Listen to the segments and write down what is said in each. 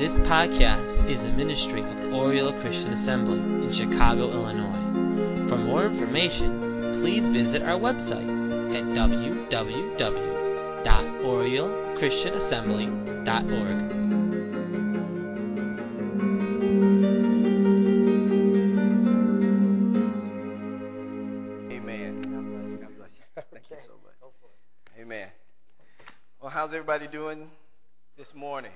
This podcast is a ministry of Oriole Christian Assembly in Chicago, Illinois. For more information, please visit our website at www.oriochristianassembly.org. Amen. Well, how's everybody doing this morning?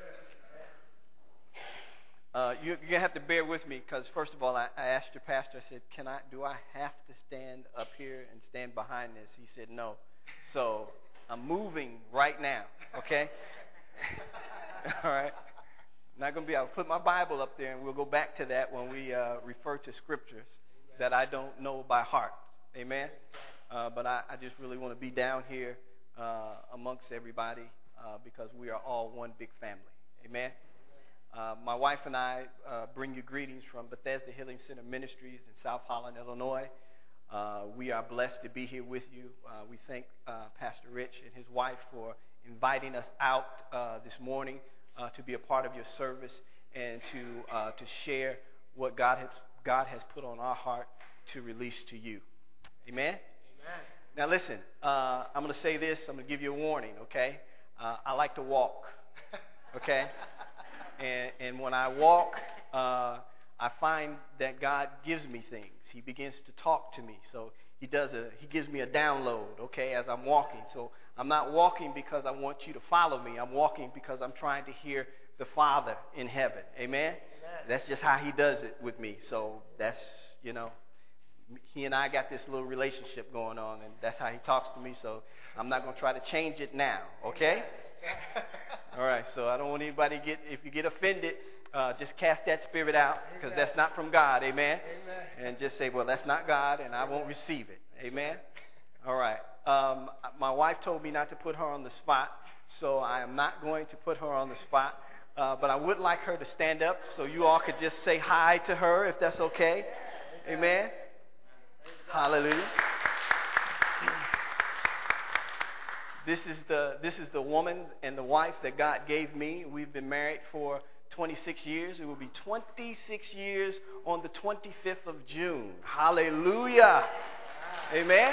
You're going to have to bear with me because, first of all, I asked your pastor, I said, do I have to stand up here and stand behind this? He said, no. So I'm moving right now, okay? All right? Not going to be able to put my Bible up there, and we'll go back to that when we refer to scriptures that I don't know by heart. Amen? But I just really want to be down here amongst everybody because we are all one big family. Amen? My wife and I bring you greetings from Bethesda Healing Center Ministries in South Holland, Illinois. We are blessed to be here with you. We thank Pastor Rich and his wife for inviting us out this morning to be a part of your service and to share what God has put on our heart to release to you. Amen? Now listen, I'm going to say this. I'm going to give you a warning, okay? I like to walk, okay? And when I walk, I find that God gives me things. He begins to talk to me. So he gives me a download, okay, as I'm walking. So I'm not walking because I want you to follow me. I'm walking because I'm trying to hear the Father in heaven. Amen? That's just how he does it with me. So that's, he and I got this little relationship going on, and that's how he talks to me. So I'm not going to try to change it now, okay? All right, so I don't want anybody if you get offended, just cast that spirit out because that's not from God, amen? And just say, well, that's not God, and I won't receive it, amen? All right, my wife told me not to put her on the spot, so I am not going to put her on the spot, but I would like her to stand up so you all could just say hi to her if that's okay, amen? Hallelujah. This is the woman and the wife that God gave me. We've been married for 26 years. It will be 26 years on the 25th of June. Hallelujah. Amen.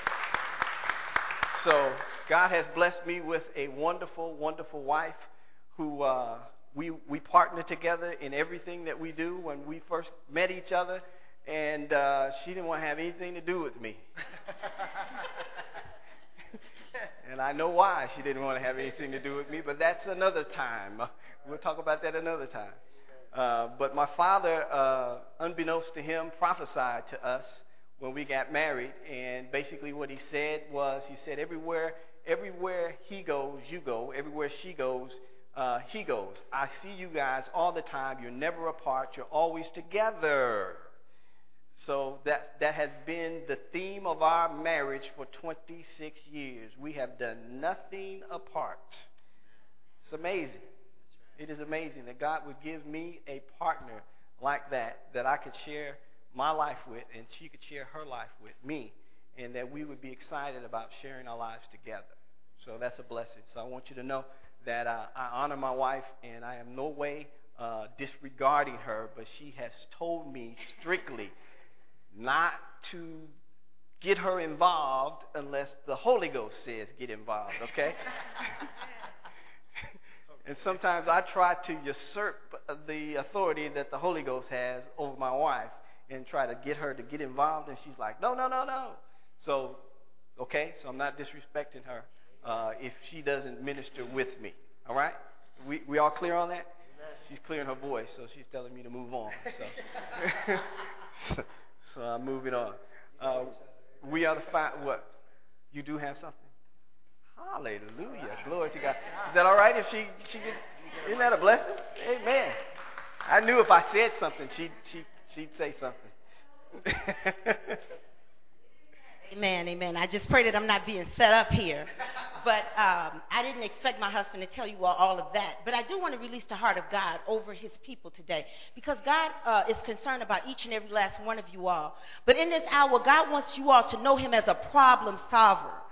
So God has blessed me with a wonderful, wonderful wife who we partner together in everything that we do. When we first met each other, and she didn't want to have anything to do with me. And I know why she didn't want to have anything to do with me, but that's another time. We'll talk about that another time. But my father, unbeknownst to him, prophesied to us when we got married. And basically what he said was, he said, everywhere he goes, you go. Everywhere she goes, he goes. I see you guys all the time. You're never apart. You're always together. So that has been the theme of our marriage for 26 years. We have done nothing apart. It's amazing. It is amazing that God would give me a partner like that I could share my life with and she could share her life with me, and that we would be excited about sharing our lives together. So that's a blessing. So I want you to know that I honor my wife, and I am no way disregarding her, but she has told me strictly not to get her involved unless the Holy Ghost says get involved, okay? And sometimes I try to usurp the authority that the Holy Ghost has over my wife and try to get her to get involved, and she's like, no. So, okay, so I'm not disrespecting her if she doesn't minister with me, all right? We all clear on that? She's clearing her voice, so she's telling me to move on. So I'm moving on. We are the what? You do have something? Hallelujah. Glory to God. Is that all right if she gets, isn't that a blessing? Amen. I knew if I said something, she'd say something. Amen. I just pray that I'm not being set up here. But I didn't expect my husband to tell you all of that. But I do want to release the heart of God over his people today, because God is concerned about each and every last one of you all. But in this hour, God wants you all to know him as a problem solver.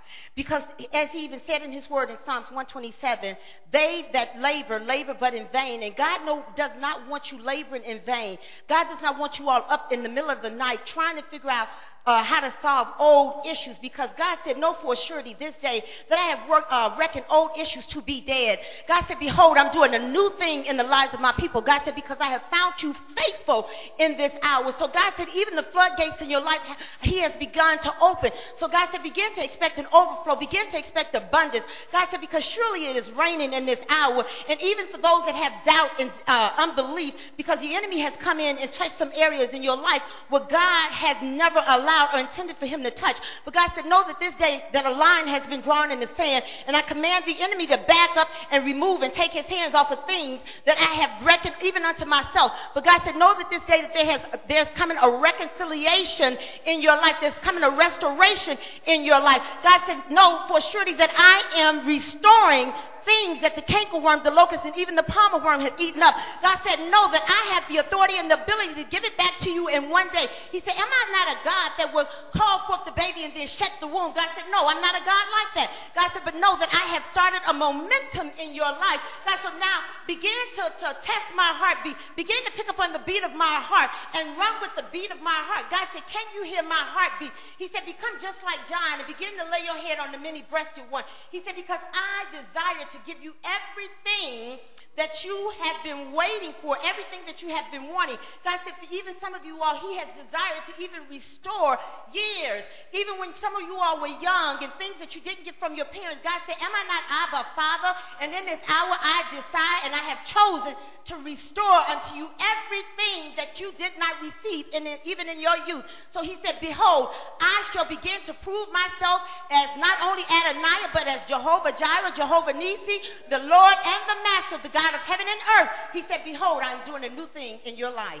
Because as he even said in his word in Psalms 127, they that labor but in vain. And God does not want you laboring in vain. God does not want you all up in the middle of the night trying to figure out how to solve old issues, because God said, know for a surety this day that I have reckoned old issues to be dead. God said, behold, I'm doing a new thing in the lives of my people. God said, because I have found you faithful in this hour. So God said, even the floodgates in your life, he has begun to open. So God said, begin to expect an overflow. Begin to expect abundance. God said, because surely it is raining in this hour. And even for those that have doubt and unbelief, because the enemy has come in and touched some areas in your life where God has never allowed or intended for him to touch. But God said, know that this day that a line has been drawn in the sand, and I command the enemy to back up and remove and take his hands off of things that I have reckoned even unto myself. But God said, know that this day that there's coming a reconciliation in your life. There's coming a restoration in your life. God said, know for surety that I am restoring things that the cankerworm, the locust, and even the palmer worm has eaten up. God said, know that I have the authority and the ability to give it back to you in one day. He said, am I not a God that will call forth the baby and then shut the womb? God said, no, I'm not a God like that. God said, but know that I have started a momentum in your life. God said, now begin to test my heartbeat. Begin to pick up on the beat of my heart and run with the beat of my heart. God said, can you hear my heartbeat? He said, become just like John and begin to lay your head on the many-breasted one. He said, because I desire to give you everything that you have been waiting for, everything that you have been wanting. God said, for even some of you all, he has desired to even restore years. Even when some of you all were young and things that you didn't get from your parents, God said, am I not Abba, Father? And in this hour I decide and I have chosen to restore unto you everything that you did not receive, even in your youth. So he said, behold, I shall begin to prove myself as not only Adonai, but as Jehovah Jireh, Jehovah Nisi, the Lord and the Master, the God of heaven and earth. He said, behold, I'm doing a new thing in your life.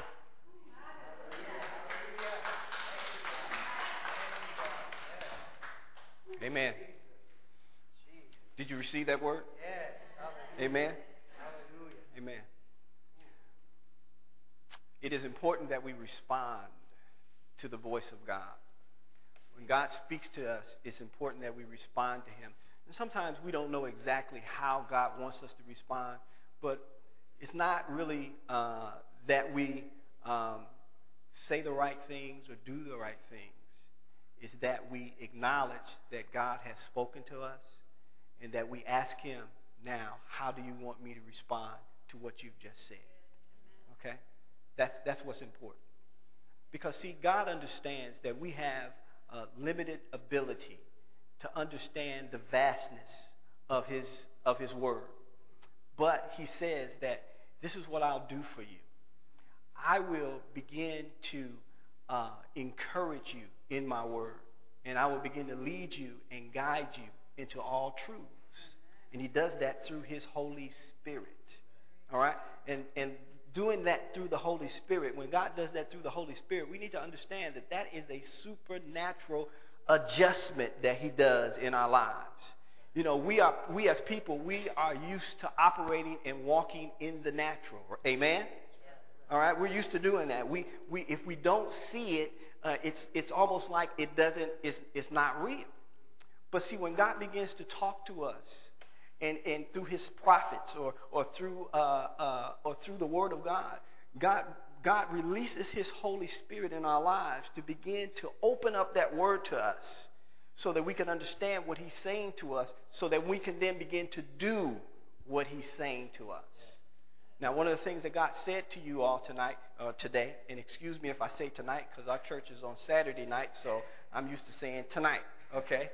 Amen. Did you receive that word? Yes. Amen. Hallelujah. Amen. It is important that we respond to the voice of God. When God speaks to us, it's important that we respond to him. And sometimes we don't know exactly how God wants us to respond, but it's not really that we say the right things or do the right things. It's that we acknowledge that God has spoken to us and that we ask him, now, how do you want me to respond to what you've just said? Okay? That's what's important. Because, see, God understands that we have a limited ability to understand the vastness of his word. But he says that this is what I'll do for you. I will begin to encourage you in my word. And I will begin to lead you and guide you into all truths. And he does that through his Holy Spirit. All right? And doing that through the Holy Spirit, when God does that through the Holy Spirit, we need to understand that that is a supernatural adjustment that he does in our lives. You know, we as people, we are used to operating and walking in the natural. Amen? All right? We're used to doing that. We if we don't see it, it's almost like it's not real. But see, when God begins to talk to us, and through his prophets or through the word of God releases his Holy Spirit in our lives to begin to open up that word to us so that we can understand what he's saying to us, so that we can then begin to do what he's saying to us. Now, one of the things that God said to you all today, and excuse me if I say tonight because our church is on Saturday night, so I'm used to saying tonight, okay?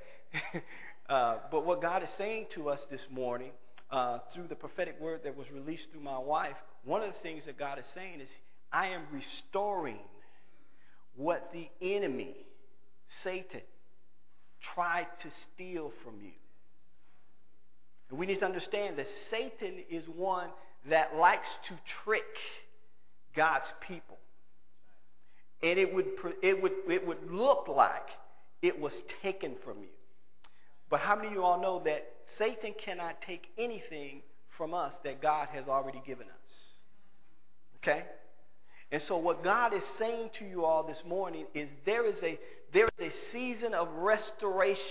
But what God is saying to us this morning through the prophetic word that was released through my wife, one of the things that God is saying is, I am restoring what the enemy, Satan, tried to steal from you. And we need to understand that Satan is one that likes to trick God's people. And it would look like it was taken from you. But how many of you all know that Satan cannot take anything from us that God has already given us? Okay? And so what God is saying to you all this morning is there is a season of restoration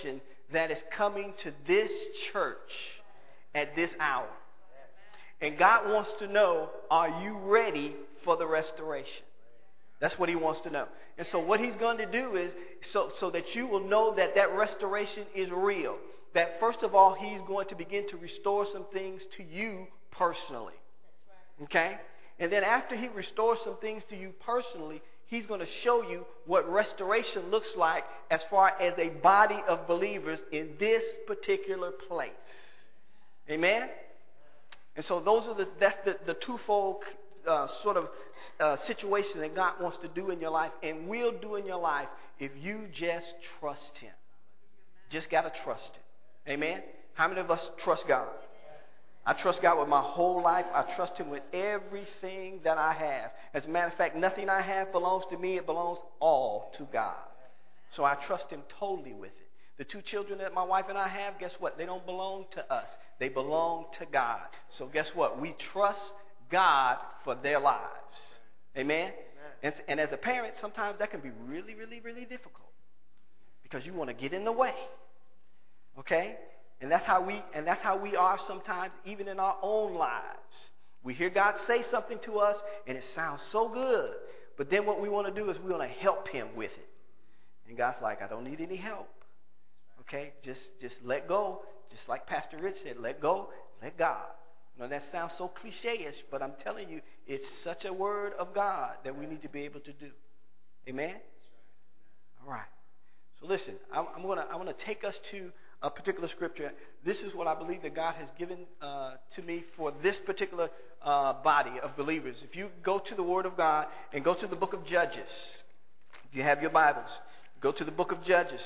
that is coming to this church at this hour. And God wants to know, are you ready for the restoration? That's what he wants to know. And so what he's going to do is, so that you will know that that restoration is real. That first of all, he's going to begin to restore some things to you personally. Okay? And then after he restores some things to you personally, he's going to show you what restoration looks like as far as a body of believers in this particular place. Amen? And so that's the twofold sort of situation that God wants to do in your life and will do in your life if you just trust him. Just got to trust him. Amen? How many of us trust God? I trust God with my whole life. I trust him with everything that I have. As a matter of fact, nothing I have belongs to me. It belongs all to God. So I trust him totally with it. The two children that my wife and I have, guess what? They don't belong to us. They belong to God. So guess what? We trust God for their lives. Amen? And as a parent, sometimes that can be really, really, really difficult because you want to get in the way. Okay? And that's how we are sometimes, even in our own lives. We hear God say something to us, and it sounds so good. But then what we want to do is we want to help him with it. And God's like, I don't need any help. Okay? Just let go. Just like Pastor Rich said, let go, let God. You know, that sounds so cliche-ish, but I'm telling you, it's such a word of God that we need to be able to do. Amen? All right. So listen, I'm gonna take us to a particular scripture. This is what I believe that God has given to me for this particular body of believers. If you go to the Word of God and go to the book of Judges, if you have your Bibles, go to the book of Judges.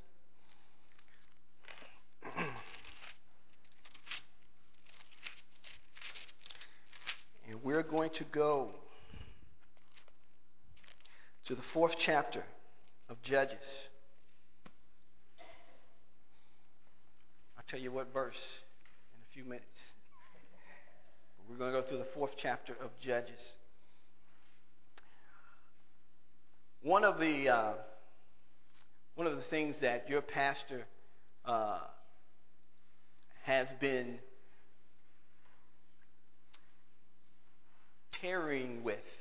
And we're going to go to the 4th chapter of Judges. I'll tell you what verse in a few minutes. We're going to go through the 4th chapter of Judges. One of the things that your pastor has been tarrying,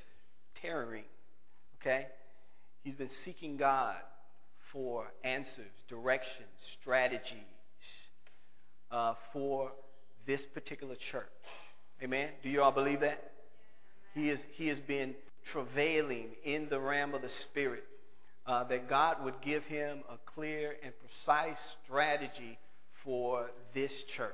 okay? He's been seeking God for answers, directions, strategies for this particular church. Amen? Do you all believe that? He has been travailing in the realm of the Spirit that God would give him a clear and precise strategy for this church.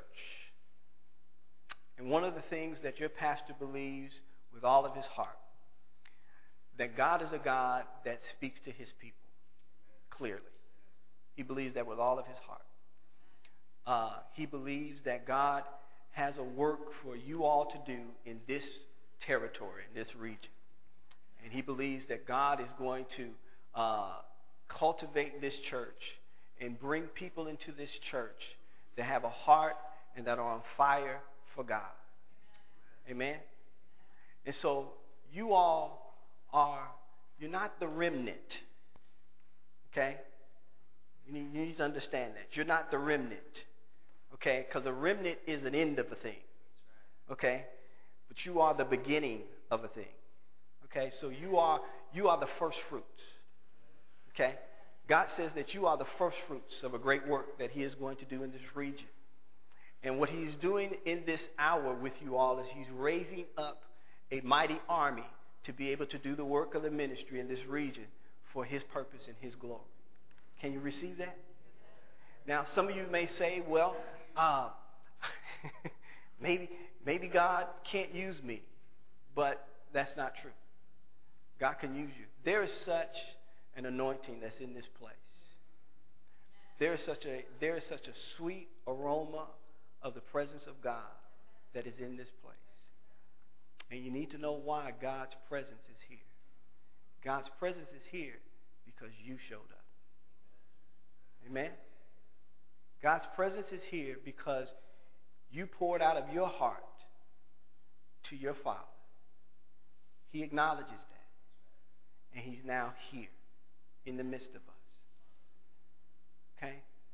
And one of the things that your pastor believes with all of his heart, that God is a God that speaks to his people clearly. He believes that with all of his heart. He believes that God has a work for you all to do in this territory, in this region. And he believes that God is going to cultivate this church and bring people into this church that have a heart and that are on fire for God. Amen? And so you all you're not the remnant. Okay? You need to understand that. You're not the remnant. Okay? Because a remnant is an end of a thing. Okay? But you are the beginning of a thing. Okay? So you are the first fruits. Okay? God says that you are the first fruits of a great work that he is going to do in this region. And what he's doing in this hour with you all is he's raising up a mighty army to be able to do the work of the ministry in this region for his purpose and his glory. Can you receive that? Now, some of you may say, well, maybe God can't use me. But that's not true. God can use you. There is such an anointing that's in this place. There is such a sweet aroma of the presence of God that is in this place. And you need to know why God's presence is here. God's presence is here because you showed up. Amen? God's presence is here because you poured out of your heart to your Father. He acknowledges that. And he's now here in the midst of us. Okay?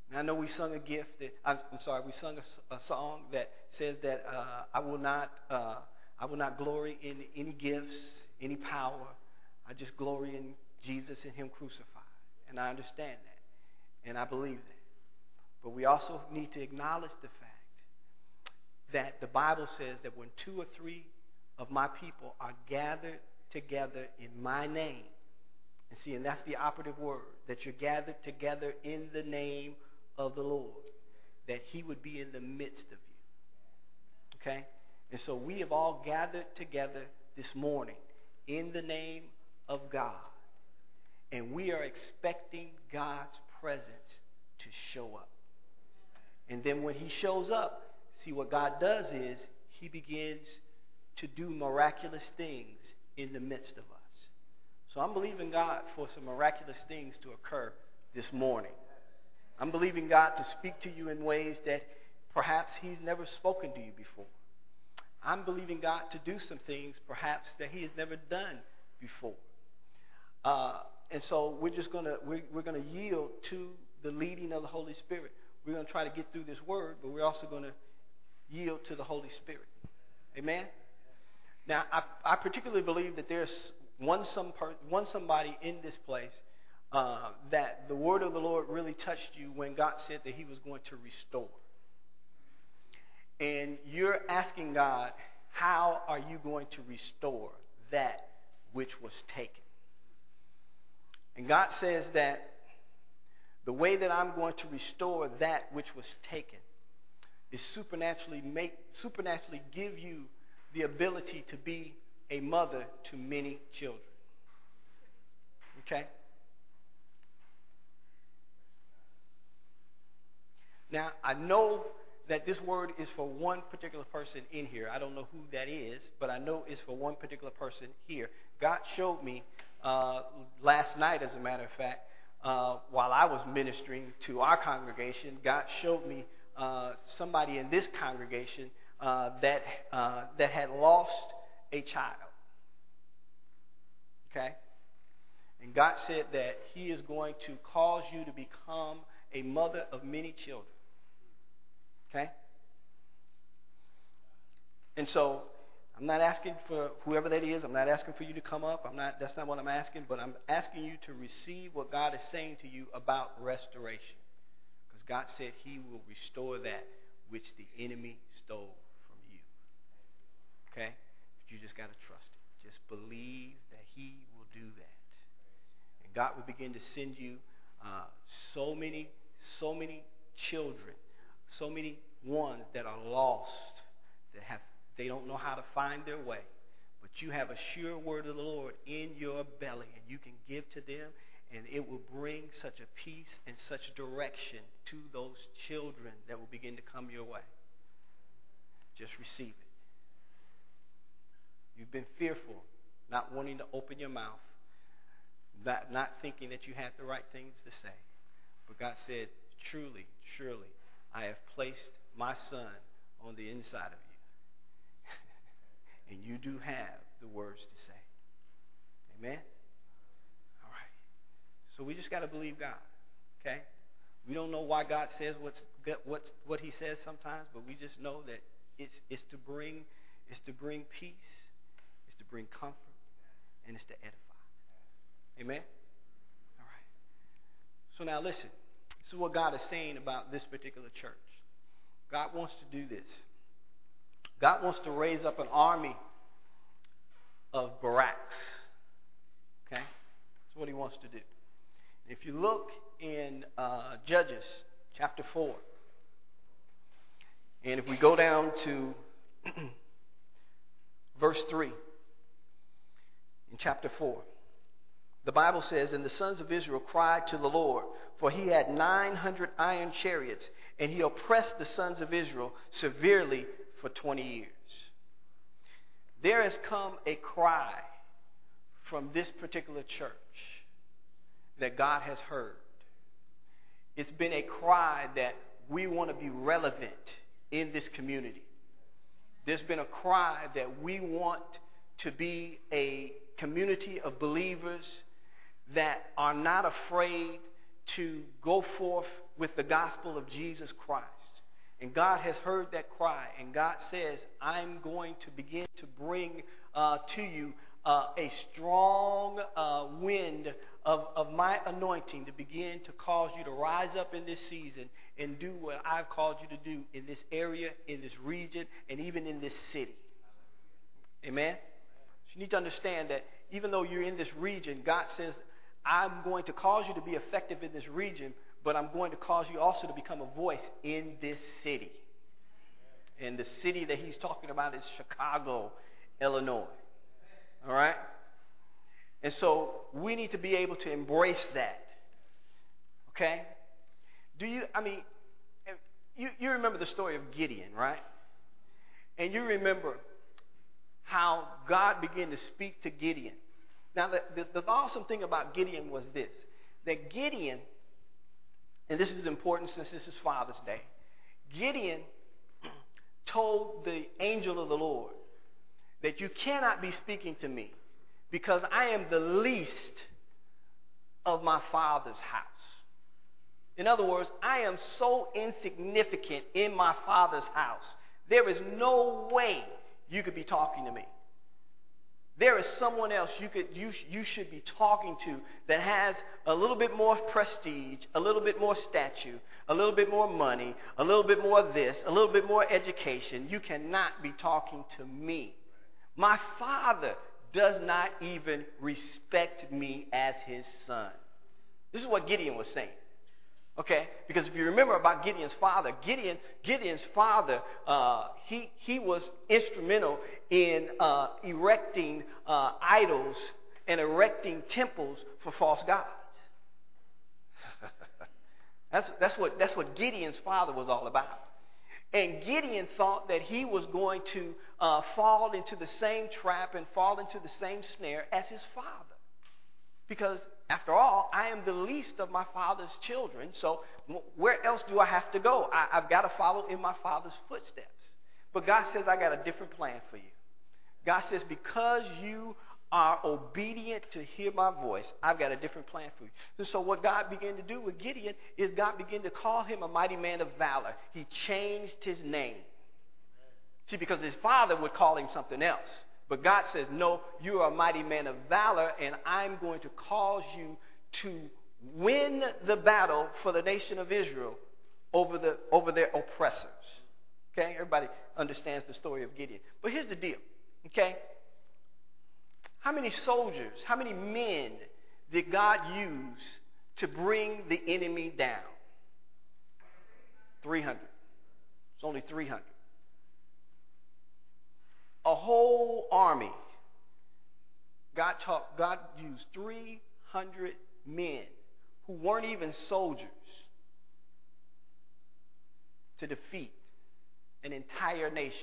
And I know we sung a gift that we sung a song that says that I will not glory in any gifts, any power. I just glory in Jesus and Him crucified. And I understand that, and I believe that. But we also need to acknowledge the fact that the Bible says that when 2 or 3 of my people are gathered together in my name, and that's the operative word, that you're gathered together in the name of the Lord, that He would be in the midst of you. Okay? And so we have all gathered together this morning in the name of God. And we are expecting God's presence to show up. And then when He shows up, see what God does is He begins to do miraculous things in the midst of us. So I'm believing God for some miraculous things to occur this morning. I'm believing God to speak to you in ways that perhaps He's never spoken to you before. I'm believing God to do some things perhaps that He has never done before. And so we're going to yield to the leading of the Holy Spirit. We're going to try to get through this word, but we're also going to yield to the Holy Spirit. Amen? Now, I particularly believe that there's somebody in this place that the word of the Lord really touched you when God said that He was going to restore. And you're asking God, how are you going to restore that which was taken? And God says that the way that I'm going to restore that which was taken is supernaturally give you the ability to be a mother to many children. Okay? Now, I know that this word is for one particular person in here. I don't know who that is, but I know it's for one particular person here. God showed me last night, as a matter of fact, while I was ministering to our congregation, God showed me somebody in this congregation that had lost a child. Okay? And God said that He is going to cause you to become a mother of many children. Okay? And so I'm not asking for whoever that is. I'm not asking for you to come up. That's not what I'm asking. But I'm asking you to receive what God is saying to you about restoration. Because God said He will restore that which the enemy stole from you. Okay? But you just got to trust it. Just believe that He will do that. And God will begin to send you so many children, so many ones that are lost, they don't know how to find their way. But you have a sure word of the Lord in your belly, and you can give to them, and it will bring such a peace and such direction to those children that will begin to come your way. Just receive it. You've been fearful, not wanting to open your mouth, not thinking that you had the right things to say. But God said, truly, surely, I have placed my Son on the inside of you. And you do have the words to say. Amen? All right. So we just got to believe God. Okay? We don't know why God says what He says sometimes, but we just know that it's to bring peace, it's to bring comfort, and it's to edify. Amen? All right. So now listen. This is what God is saying about this particular church. God wants to do this. God wants to raise up an army of Baraks. Okay? That's what He wants to do. If you look in Judges chapter 4, and if we go down to verse 3 in chapter 4, the Bible says, and the sons of Israel cried to the Lord, for he had 900 iron chariots, and he oppressed the sons of Israel severely for 20 years. There has come a cry from this particular church that God has heard. It's been a cry that we want to be relevant in this community. There's been a cry that we want to be a community of believers that are not afraid to go forth with the gospel of Jesus Christ. And God has heard that cry, and God says, I'm going to begin to bring to you a strong wind of my anointing to begin to cause you to rise up in this season and do what I've called you to do in this area, in this region, and even in this city. Amen? So you need to understand that even though you're in this region, God says, I'm going to cause you to be effective in this region, but I'm going to cause you also to become a voice in this city. And the city that he's talking about is Chicago, Illinois. All right? And so we need to be able to embrace that. Okay? You remember the story of Gideon, right? And you remember how God began to speak to Gideon. Now, the awesome thing about Gideon was this, that Gideon, and this is important since this is Father's Day, Gideon told the angel of the Lord that you cannot be speaking to me because I am the least of my Father's house. In other words, I am so insignificant in my Father's house. There is no way you could be talking to me. There is someone else you should be talking to that has a little bit more prestige, a little bit more stature, a little bit more money, a little bit more of this, a little bit more education. You cannot be talking to me. My Father does not even respect me as his son. This is what Gideon was saying. Okay? Because if you remember about Gideon's father, Gideon's father, he was instrumental in erecting idols and erecting temples for false gods. That's what Gideon's father was all about. And Gideon thought that he was going to fall into the same trap and fall into the same snare as his father. Because, after all, I am the least of my father's children, so where else do I have to go? I've got to follow in my father's footsteps. But God says, I got a different plan for you. God says, because you are obedient to hear my voice, I've got a different plan for you. And so what God began to do with Gideon is God began to call him a mighty man of valor. He changed his name. See, because his father would call him something else. But God says, no, you are a mighty man of valor, and I'm going to cause you to win the battle for the nation of Israel over their oppressors. Okay? Everybody understands the story of Gideon. But here's the deal. Okay? How many soldiers, how many men did God use to bring the enemy down? 300. It's only 300. A whole army. God used 300 men who weren't even soldiers to defeat an entire nation.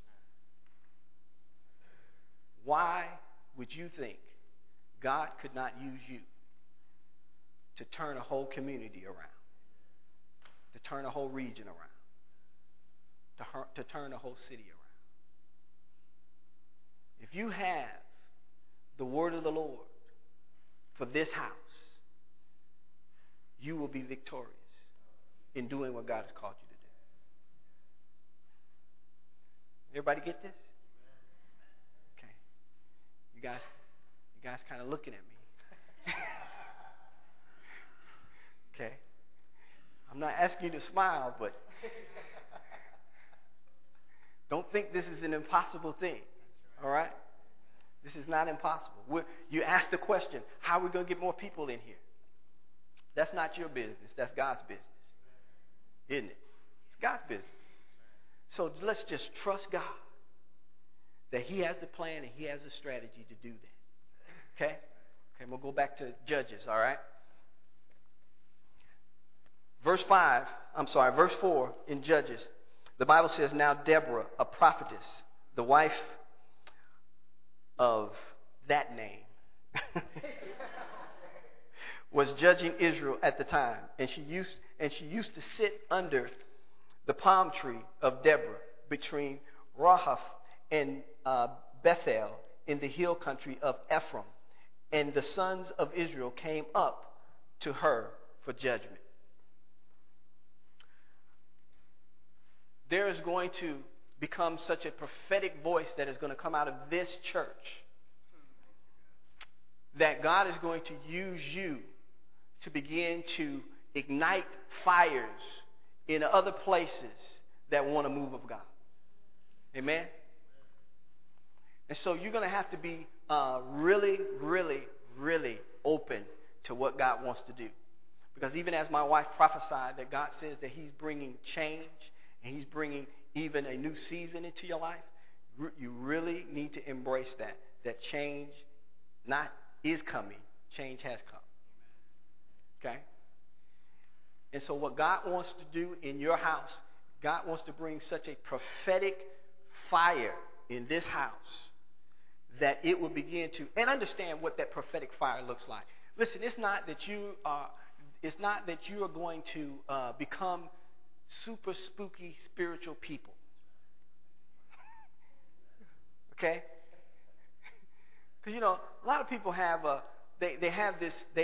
Why would you think God could not use you to turn a whole community around, to turn a whole region around, to turn a whole city around? If you have the word of the Lord for this house, you will be victorious in doing what God has called you to do. Everybody get this? Okay. You guys kind of looking at me. Okay. I'm not asking you to smile, but don't think this is an impossible thing. All right? This is not impossible. You ask the question, how are we going to get more people in here? That's not your business. That's God's business. Isn't it? It's God's business. So let's just trust God that he has the plan and he has the strategy to do that. Okay? Okay, we'll go back to Judges, all right? Verse 4 in Judges, the Bible says, now Deborah, a prophetess, the wife of that name, was judging Israel at the time, and she used to sit under the palm tree of Deborah between Rahath and Bethel in the hill country of Ephraim, and the sons of Israel came up to her for judgment. there is going to become such a prophetic voice that is going to come out of this church that God is going to use you to begin to ignite fires in other places that want a move of God. Amen? And so you're going to have to be really, really, really open to what God wants to do. Because even as my wife prophesied that God says that he's bringing change and he's bringing even a new season into your life, you really need to embrace that change not is coming, change has come. Okay? And so what God wants to do in your house, God wants to bring such a prophetic fire in this house that it will begin to, and understand what that prophetic fire looks like. Listen, it's not that you are going to become super spooky spiritual people. Okay? Because a lot of people have they have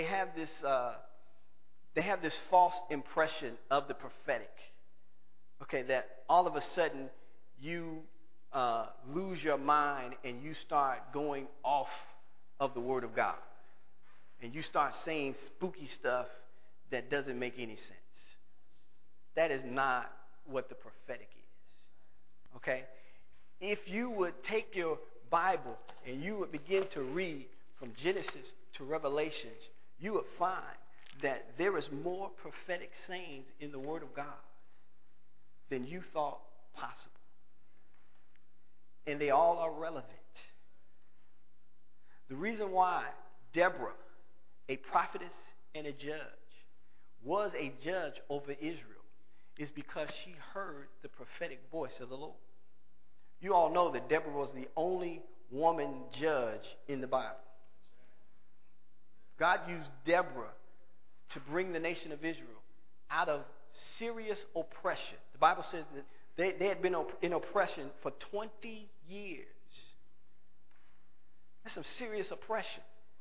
this false impression of the prophetic. Okay, that all of a sudden you lose your mind and you start going off of the Word of God, and you start saying spooky stuff that doesn't make any sense. That is not what the prophetic is. Okay? If you would take your Bible and you would begin to read from Genesis to Revelations, you would find that there is more prophetic sayings in the Word of God than you thought possible. And they all are relevant. The reason why Deborah, a prophetess and a judge, was a judge over Israel is because she heard the prophetic voice of the Lord. You all know that Deborah was the only woman judge in the Bible. God used Deborah to bring the nation of Israel out of serious oppression. The Bible says that they had been in oppression for 20 years. That's some serious oppression.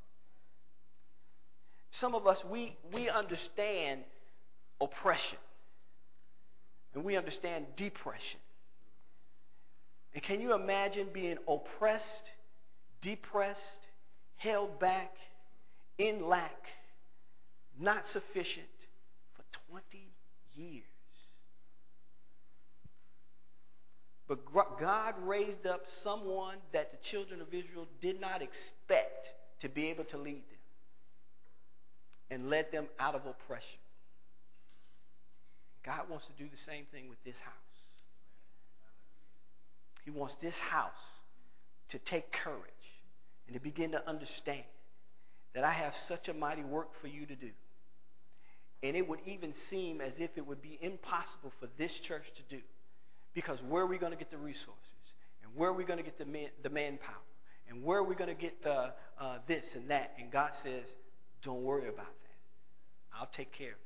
Some of us, we understand oppression. And we understand depression. And can you imagine being oppressed, depressed, held back, in lack, not sufficient for 20 years? But God raised up someone that the children of Israel did not expect to be able to lead them, and led them out of oppression. God wants to do the same thing with this house. He wants this house to take courage and to begin to understand that I have such a mighty work for you to do. And it would even seem as if it would be impossible for this church to do. Because where are we going to get the resources? And where are we going to get the manpower? And where are we going to get this and that? And God says, don't worry about that. I'll take care of that.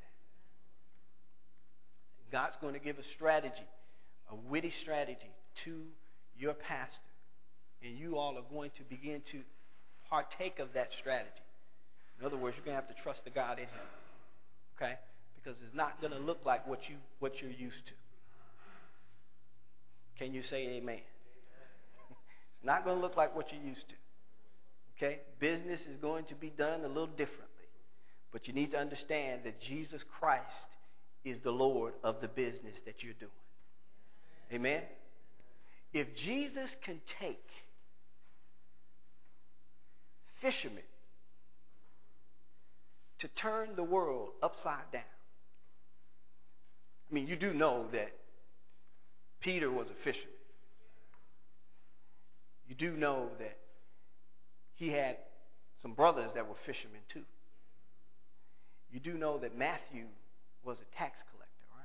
God's going to give a strategy, a witty strategy to your pastor. And you all are going to begin to partake of that strategy. In other words, you're going to have to trust the God in him. Okay? Because it's not going to look like what you're used to. Can you say amen? It's not going to look like what you're used to. Okay? Business is going to be done a little differently. But you need to understand that Jesus Christ is the Lord of the business that you're doing. Amen? If Jesus can take fishermen to turn the world upside down. I mean, you do know that Peter was a fisherman. You do know that he had some brothers that were fishermen too. You do know that Matthew was a tax collector, right?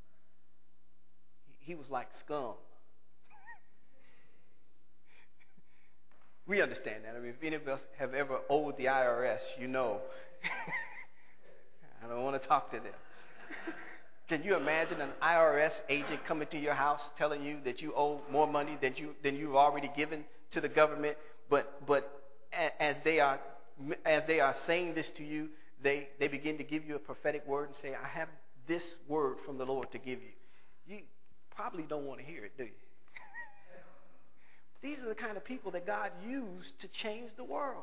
He was like scum. We understand that. I mean, if any of us have ever owed the IRS, you know. I don't want to talk to them. Can you imagine an IRS agent coming to your house telling you that you owe more money than you've already given to the government? But as they are saying this to you, they begin to give you a prophetic word and say, I have this word from the Lord to give you. probably don't want to hear it, do you? These are the kind of people that God used to change the world.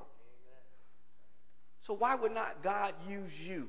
So why would not God use you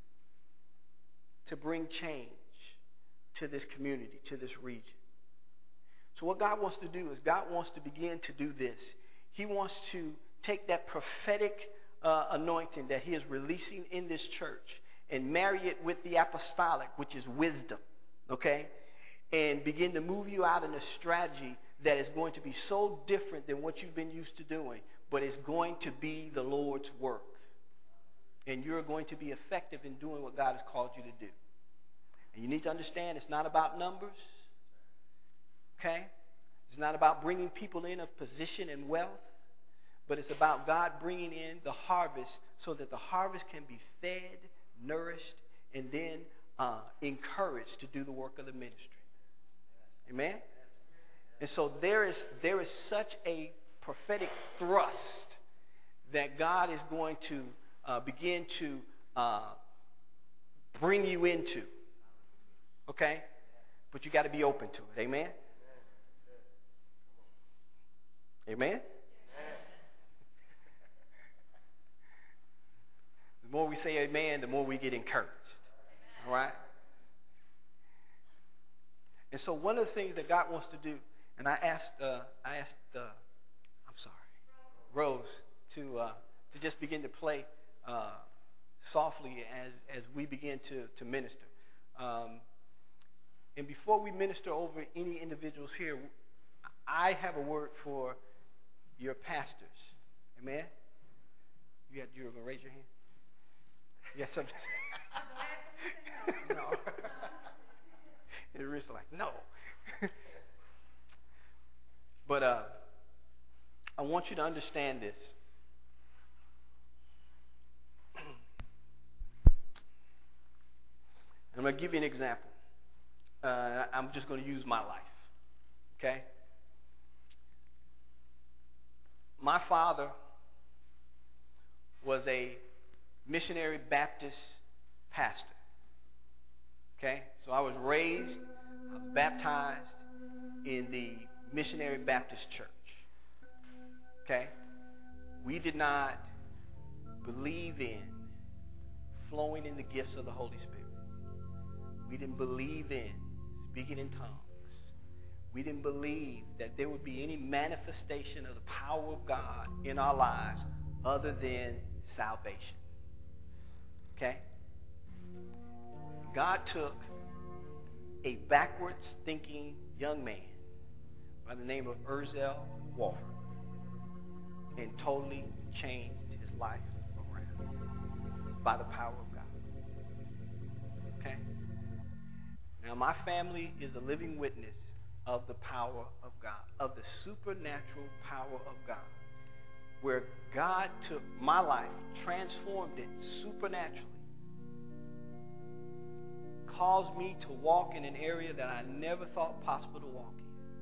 to bring change to this community, to this region? So what God wants to do is God wants to begin to do this. He wants to take that prophetic anointing that he is releasing in this church and marry it with the apostolic, which is wisdom, okay? And begin to move you out in a strategy that is going to be so different than what you've been used to doing, but it's going to be the Lord's work. And you're going to be effective in doing what God has called you to do. And you need to understand it's not about numbers, okay? It's not about bringing people in of position and wealth, but it's about God bringing in the harvest so that the harvest can be fed, nourished, and then encouraged to do the work of the ministry. Amen? And so there is such a prophetic thrust that God is going to begin to bring you into. Okay? But you got to be open to it. Amen? Amen? The more we say amen, the more we get encouraged. All right? And so one of the things that God wants to do, and I asked Rose to just begin to play softly as we begin to minister. And before we minister over any individuals here, I have a word for your pastors. Amen? You were going to raise your hand? You got something to say? No. Your wrist like, no. But I want you to understand this. I'm going to give you an example. I'm just going to use my life. Okay? My father was a missionary Baptist pastor. Okay? So I was raised, I was baptized in the missionary Baptist church. Okay? We did not believe in flowing in the gifts of the Holy Spirit. We didn't believe in speaking in tongues. We didn't believe that there would be any manifestation of the power of God in our lives other than salvation. Okay? God took a backwards thinking young man by the name of Urzel Walford and totally changed his life around by the power of God. Okay? Now, my family is a living witness of the power of God, of the supernatural power of God, where God took my life, transformed it supernaturally, caused me to walk in an area that I never thought possible to walk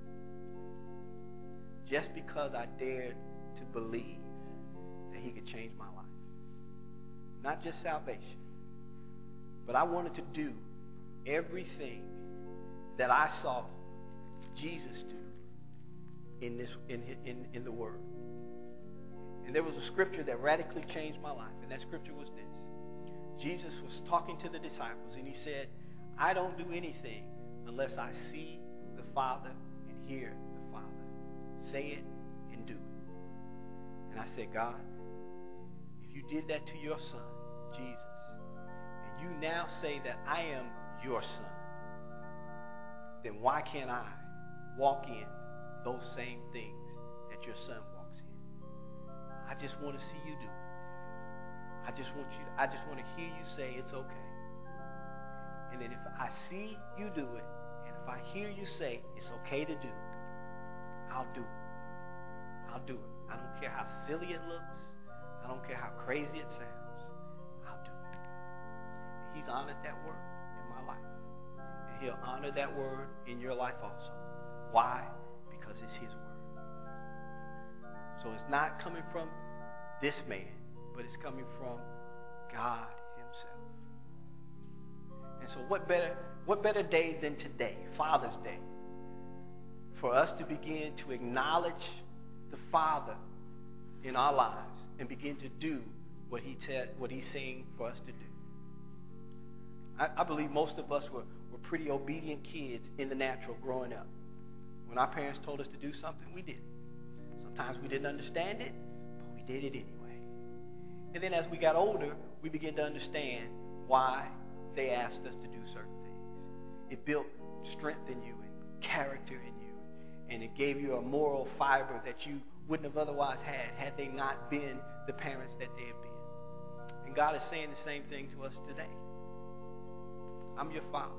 in, just because I dared to believe that he could change my life. Not just salvation, but I wanted to do everything that I saw Jesus do in the Word. And there was a scripture that radically changed my life, and that scripture was this. Jesus was talking to the disciples, and he said, I don't do anything unless I see the Father and hear the Father. Say it and do it. And I said, God, if you did that to your Son, Jesus, and you now say that I am your Son, then why can't I walk in those same things that your Son walks in? I just want to see you do it. I just want to hear you say it's okay. And then if I see you do it, and if I hear you say it's okay to do, I'll do it. I'll do it. I don't care how silly it looks. I don't care how crazy it sounds. I'll do it. And he's honored that word in my life. And he'll honor that word in your life also. Why? Because it's his word. So it's not coming from this man, but it's coming from God himself. And so what better day than today, Father's Day, for us to begin to acknowledge the Father in our lives and begin to do what He's saying for us to do. I believe most of us were pretty obedient kids in the natural growing up. When our parents told us to do something, we did it. Sometimes we didn't understand it, but we did it anyway. And then as we got older, we began to understand why they asked us to do certain things. It built strength in you and character in you, and it gave you a moral fiber that you wouldn't have otherwise had they not been the parents that they have been. And God is saying the same thing to us today. I'm your Father.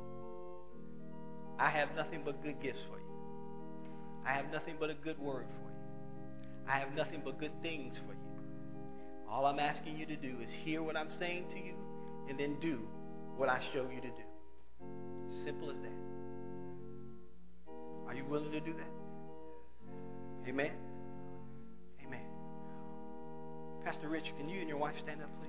I have nothing but good gifts for you. I have nothing but a good word for you. I have nothing but good things for you. All I'm asking you to do is hear what I'm saying to you and then do what I show you to do. Simple as that. Are you willing to do that? Amen? Amen. Pastor Rich, can you and your wife stand up, please?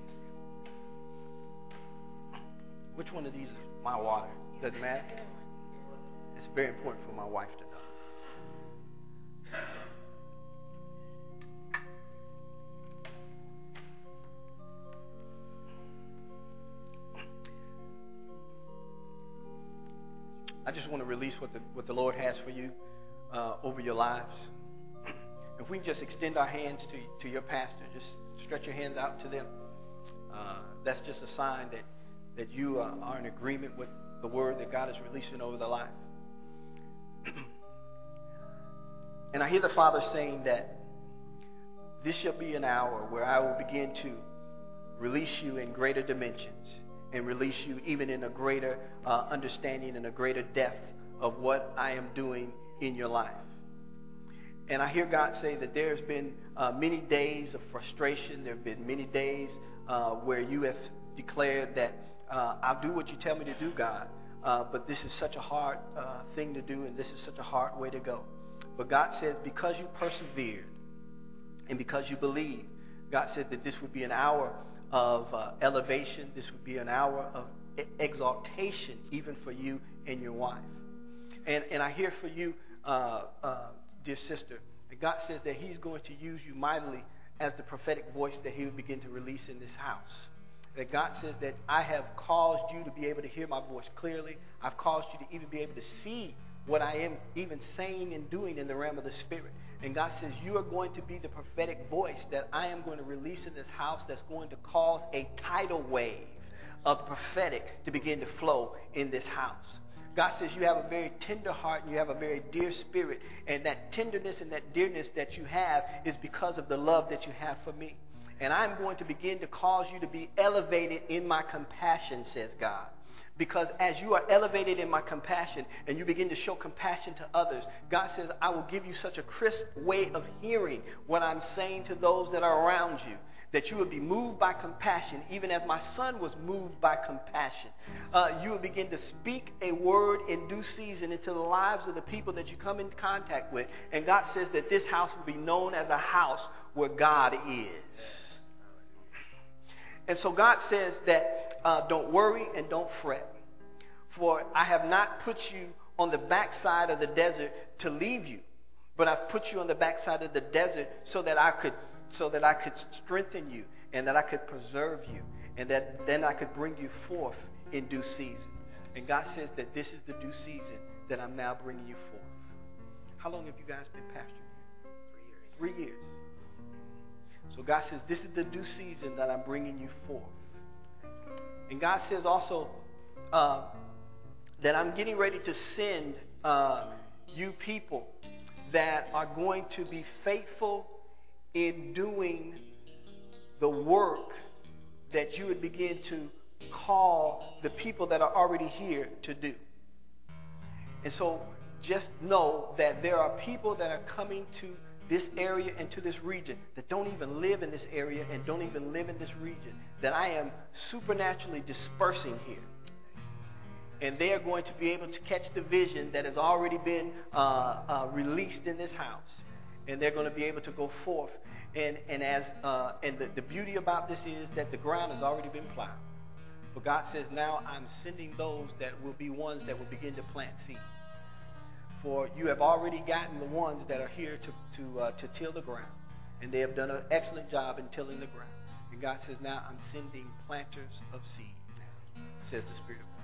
Which one of these is my water? Doesn't matter? It's very important for my wife to know. I just want to release what the Lord has for you over your lives. If we can just extend our hands to your pastor, just stretch your hands out to them. That's just a sign that you are in agreement with the word that God is releasing over their life. And I hear the Father saying that this shall be an hour where I will begin to release you in greater dimensions and release you even in a greater understanding and a greater depth of what I am doing in your life. And I hear God say that there's been many days of frustration. There have been many days where you have declared that I'll do what you tell me to do, God, but this is such a hard thing to do, and this is such a hard way to go. But God said, because you persevered and because you believed, God said that this would be an hour of elevation. This would be an hour of exaltation, even for you and your wife. And I hear for you, dear sister, that God says that He's going to use you mightily as the prophetic voice that He will begin to release in this house. That God says that I have caused you to be able to hear my voice clearly. I've caused you to even be able to see what I am even saying and doing in the realm of the Spirit. And God says you are going to be the prophetic voice that I am going to release in this house that's going to cause a tidal wave of prophetic to begin to flow in this house. God says you have a very tender heart and you have a very dear spirit. And that tenderness and that dearness that you have is because of the love that you have for me. And I'm going to begin to cause you to be elevated in my compassion, says God. Because as you are elevated in my compassion and you begin to show compassion to others, God says, I will give you such a crisp way of hearing what I'm saying to those that are around you, that you will be moved by compassion, even as my son was moved by compassion. You will begin to speak a word in due season into the lives of the people that you come in contact with. And God says that this house will be known as a house where God is. And so God says that don't worry and don't fret. For I have not put you on the backside of the desert to leave you, but I've put you on the backside of the desert so that I could strengthen you and that I could preserve you and that then I could bring you forth in due season. And God says that this is the due season that I'm now bringing you forth. How long have you guys been pastoring? 3 years. 3 years. So God says, this is the due season that I'm bringing you forth. And God says also that I'm getting ready to send you people that are going to be faithful in doing the work that you would begin to call the people that are already here to do. And so just know that there are people that are coming to this area and to this region that don't even live in this area and don't even live in this region, that I am supernaturally dispersing here. And they are going to be able to catch the vision that has already been released in this house. And they're going to be able to go forth. And the beauty about this is that the ground has already been plowed. But God says, now I'm sending those that will be ones that will begin to plant seeds. For you have already gotten the ones that are here to till the ground. And they have done an excellent job in tilling the ground. And God says, now I'm sending planters of seed now, says the Spirit of God.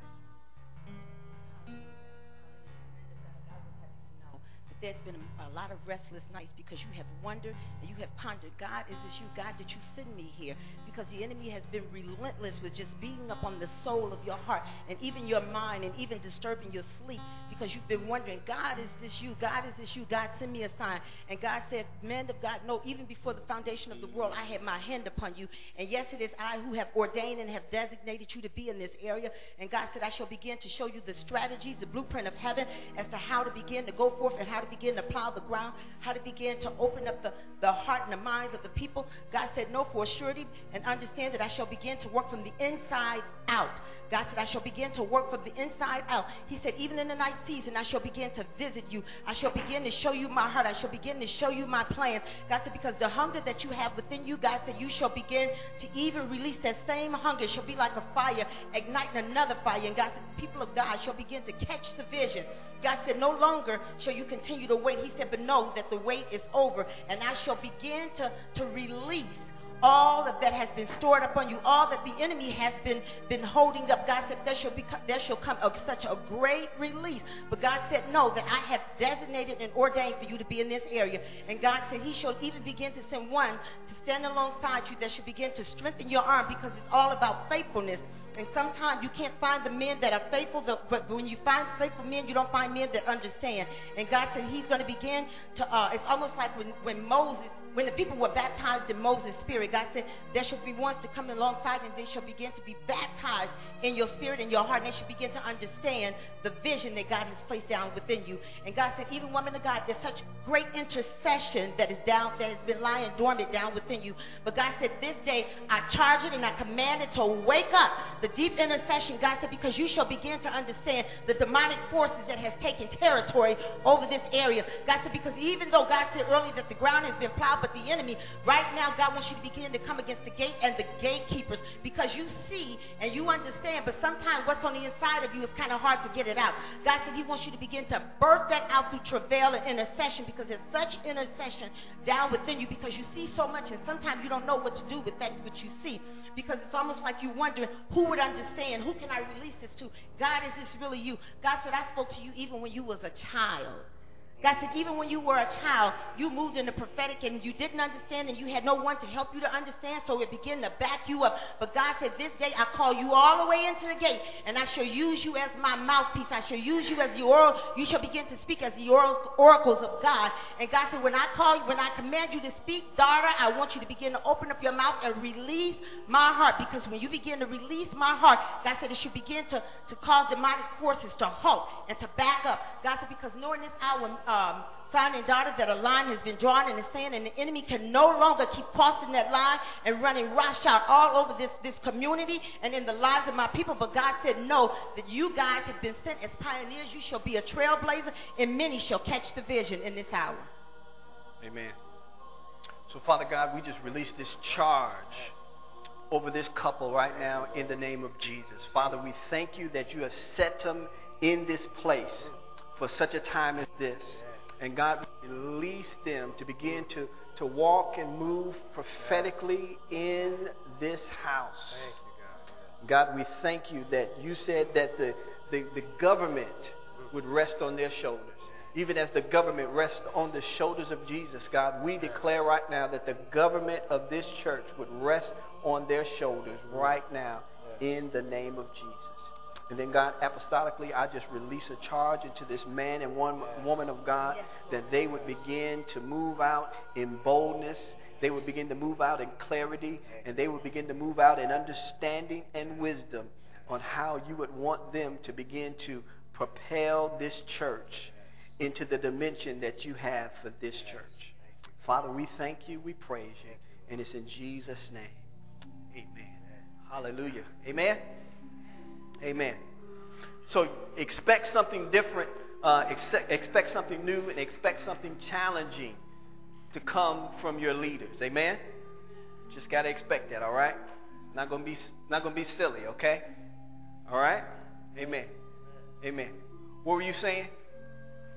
There's been a lot of restless nights because you have wondered and you have pondered, God, is this you? God, did you send me here? Because the enemy has been relentless with just beating up on the soul of your heart and even your mind and even disturbing your sleep because you've been wondering, God, is this you? God, is this you? God, send me a sign. And God said, man of God, no, even before the foundation of the world, I had my hand upon you. And yes, it is I who have ordained and have designated you to be in this area. And God said, I shall begin to show you the strategies, the blueprint of heaven as to how to begin to go forth and how to begin to plow the ground, how to begin to open up the heart and the minds of the people. God said, no, for surety, and understand that I shall begin to work from the inside out. God said, I shall begin to work from the inside out. He said, even in the night season, I shall begin to visit you. I shall begin to show you my heart. I shall begin to show you my plans. God said, because the hunger that you have within you, God said, you shall begin to even release that same hunger. It shall be like a fire, igniting another fire. And God said, the people of God shall begin to catch the vision. God said, no longer shall you continue to wait. He said, but know that the wait is over. And I shall begin to release all that has been stored upon you, all that the enemy has been holding up. God said, there shall come such a great release. But God said, no, that I have designated and ordained for you to be in this area. And God said, he shall even begin to send one to stand alongside you that shall begin to strengthen your arm, because it's all about faithfulness. And sometimes you can't find the men that are faithful, but when you find faithful men, you don't find men that understand. And God said he's going to begin to, it's almost like when the people were baptized in Moses' spirit, God said there shall be ones to come alongside and they shall begin to be baptized in your spirit and your heart. And they shall begin to understand the vision that God has placed down within you. And God said, even woman of God, there's such great intercession that has been lying dormant down within you. But God said, this day I charge it and I command it to wake up. The deep intercession, God said, because you shall begin to understand the demonic forces that has taken territory over this area. God said, because even though God said earlier that the ground has been plowed, but the enemy, right now, God wants you to begin to come against the gate and the gatekeepers, because you see and you understand, but sometimes what's on the inside of you is kind of hard to get it out. God said he wants you to begin to birth that out through travail and intercession, because there's such intercession down within you, because you see so much and sometimes you don't know what to do with that which you see, because it's almost like you're wondering, who would understand? Who can I release this to? God, is this really you? God said, I spoke to you even when you was a child. God said, even when you were a child, you moved in the prophetic and you didn't understand and you had no one to help you to understand, so it began to back you up. But God said, this day I call you all the way into the gate, and I shall use you as my mouthpiece. I shall use you as the oral. You shall begin to speak as the oracles of God. And God said, when I command you to speak, daughter, I want you to begin to open up your mouth and release my heart. Because when you begin to release my heart, God said it should begin to cause demonic forces to halt and to back up. God said, because knowing this hour, son and daughter, that a line has been drawn in the sand, and the enemy can no longer keep crossing that line and running roughshod all over this community and in the lives of my people. But God said, no, that you guys have been sent as pioneers. You shall be a trailblazer, and many shall catch the vision in this hour. Amen. So, Father God, we just release this charge over this couple right now in the name of Jesus. Father, we thank you that you have set them in this place for such a time as this. And God, release them to begin to walk and move prophetically in this house. God, we thank you that you said that the government would rest on their shoulders. Even as the government rests on the shoulders of Jesus, God, we declare right now that the government of this church would rest on their shoulders right now in the name of Jesus. And then, God, apostolically, I just release a charge into this man and woman of God, that they would begin to move out in boldness. They would begin to move out in clarity, and they would begin to move out in understanding and wisdom on how you would want them to begin to propel this church into the dimension that you have for this church. Father, we thank you, we praise you, and it's in Jesus' name. Amen. Hallelujah. Amen. Amen. So expect something different, expect something new, and expect something challenging to come from your leaders. Amen. Just gotta expect that. All right. Not gonna be silly. Okay. All right. Amen. Amen. What were you saying?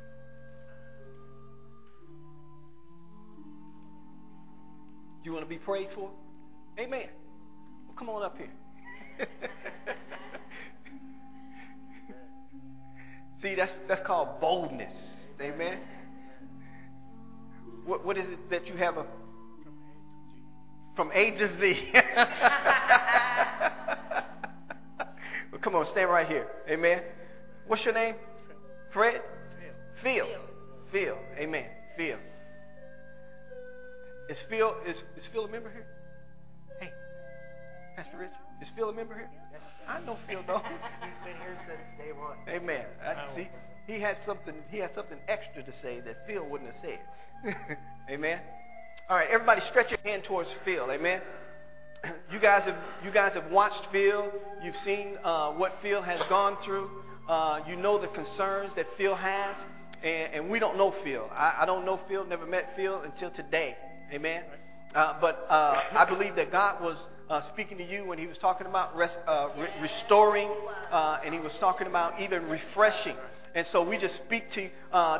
be prayed for? Amen. Well, come on up here. See, that's called boldness. Amen. What is it that you have from A to Z? Well, come on, stand right here. Amen. What's your name? Fred? Phil. Phil. Amen. Phil. Is Phil a member here? Hey, Pastor Rich, is Phil a member here? Yes. I know Phil knows. He's been here since day one. Amen. See, he had something extra to say that Phil wouldn't have said. Amen. All right, everybody, stretch your hand towards Phil. Amen. You guys have watched Phil. You've seen what Phil has gone through. You know the concerns that Phil has, and we don't know Phil. I don't know Phil. Never met Phil until today. Amen. But I believe that God was speaking to you when He was talking about restoring, and He was talking about even refreshing. And so we just speak to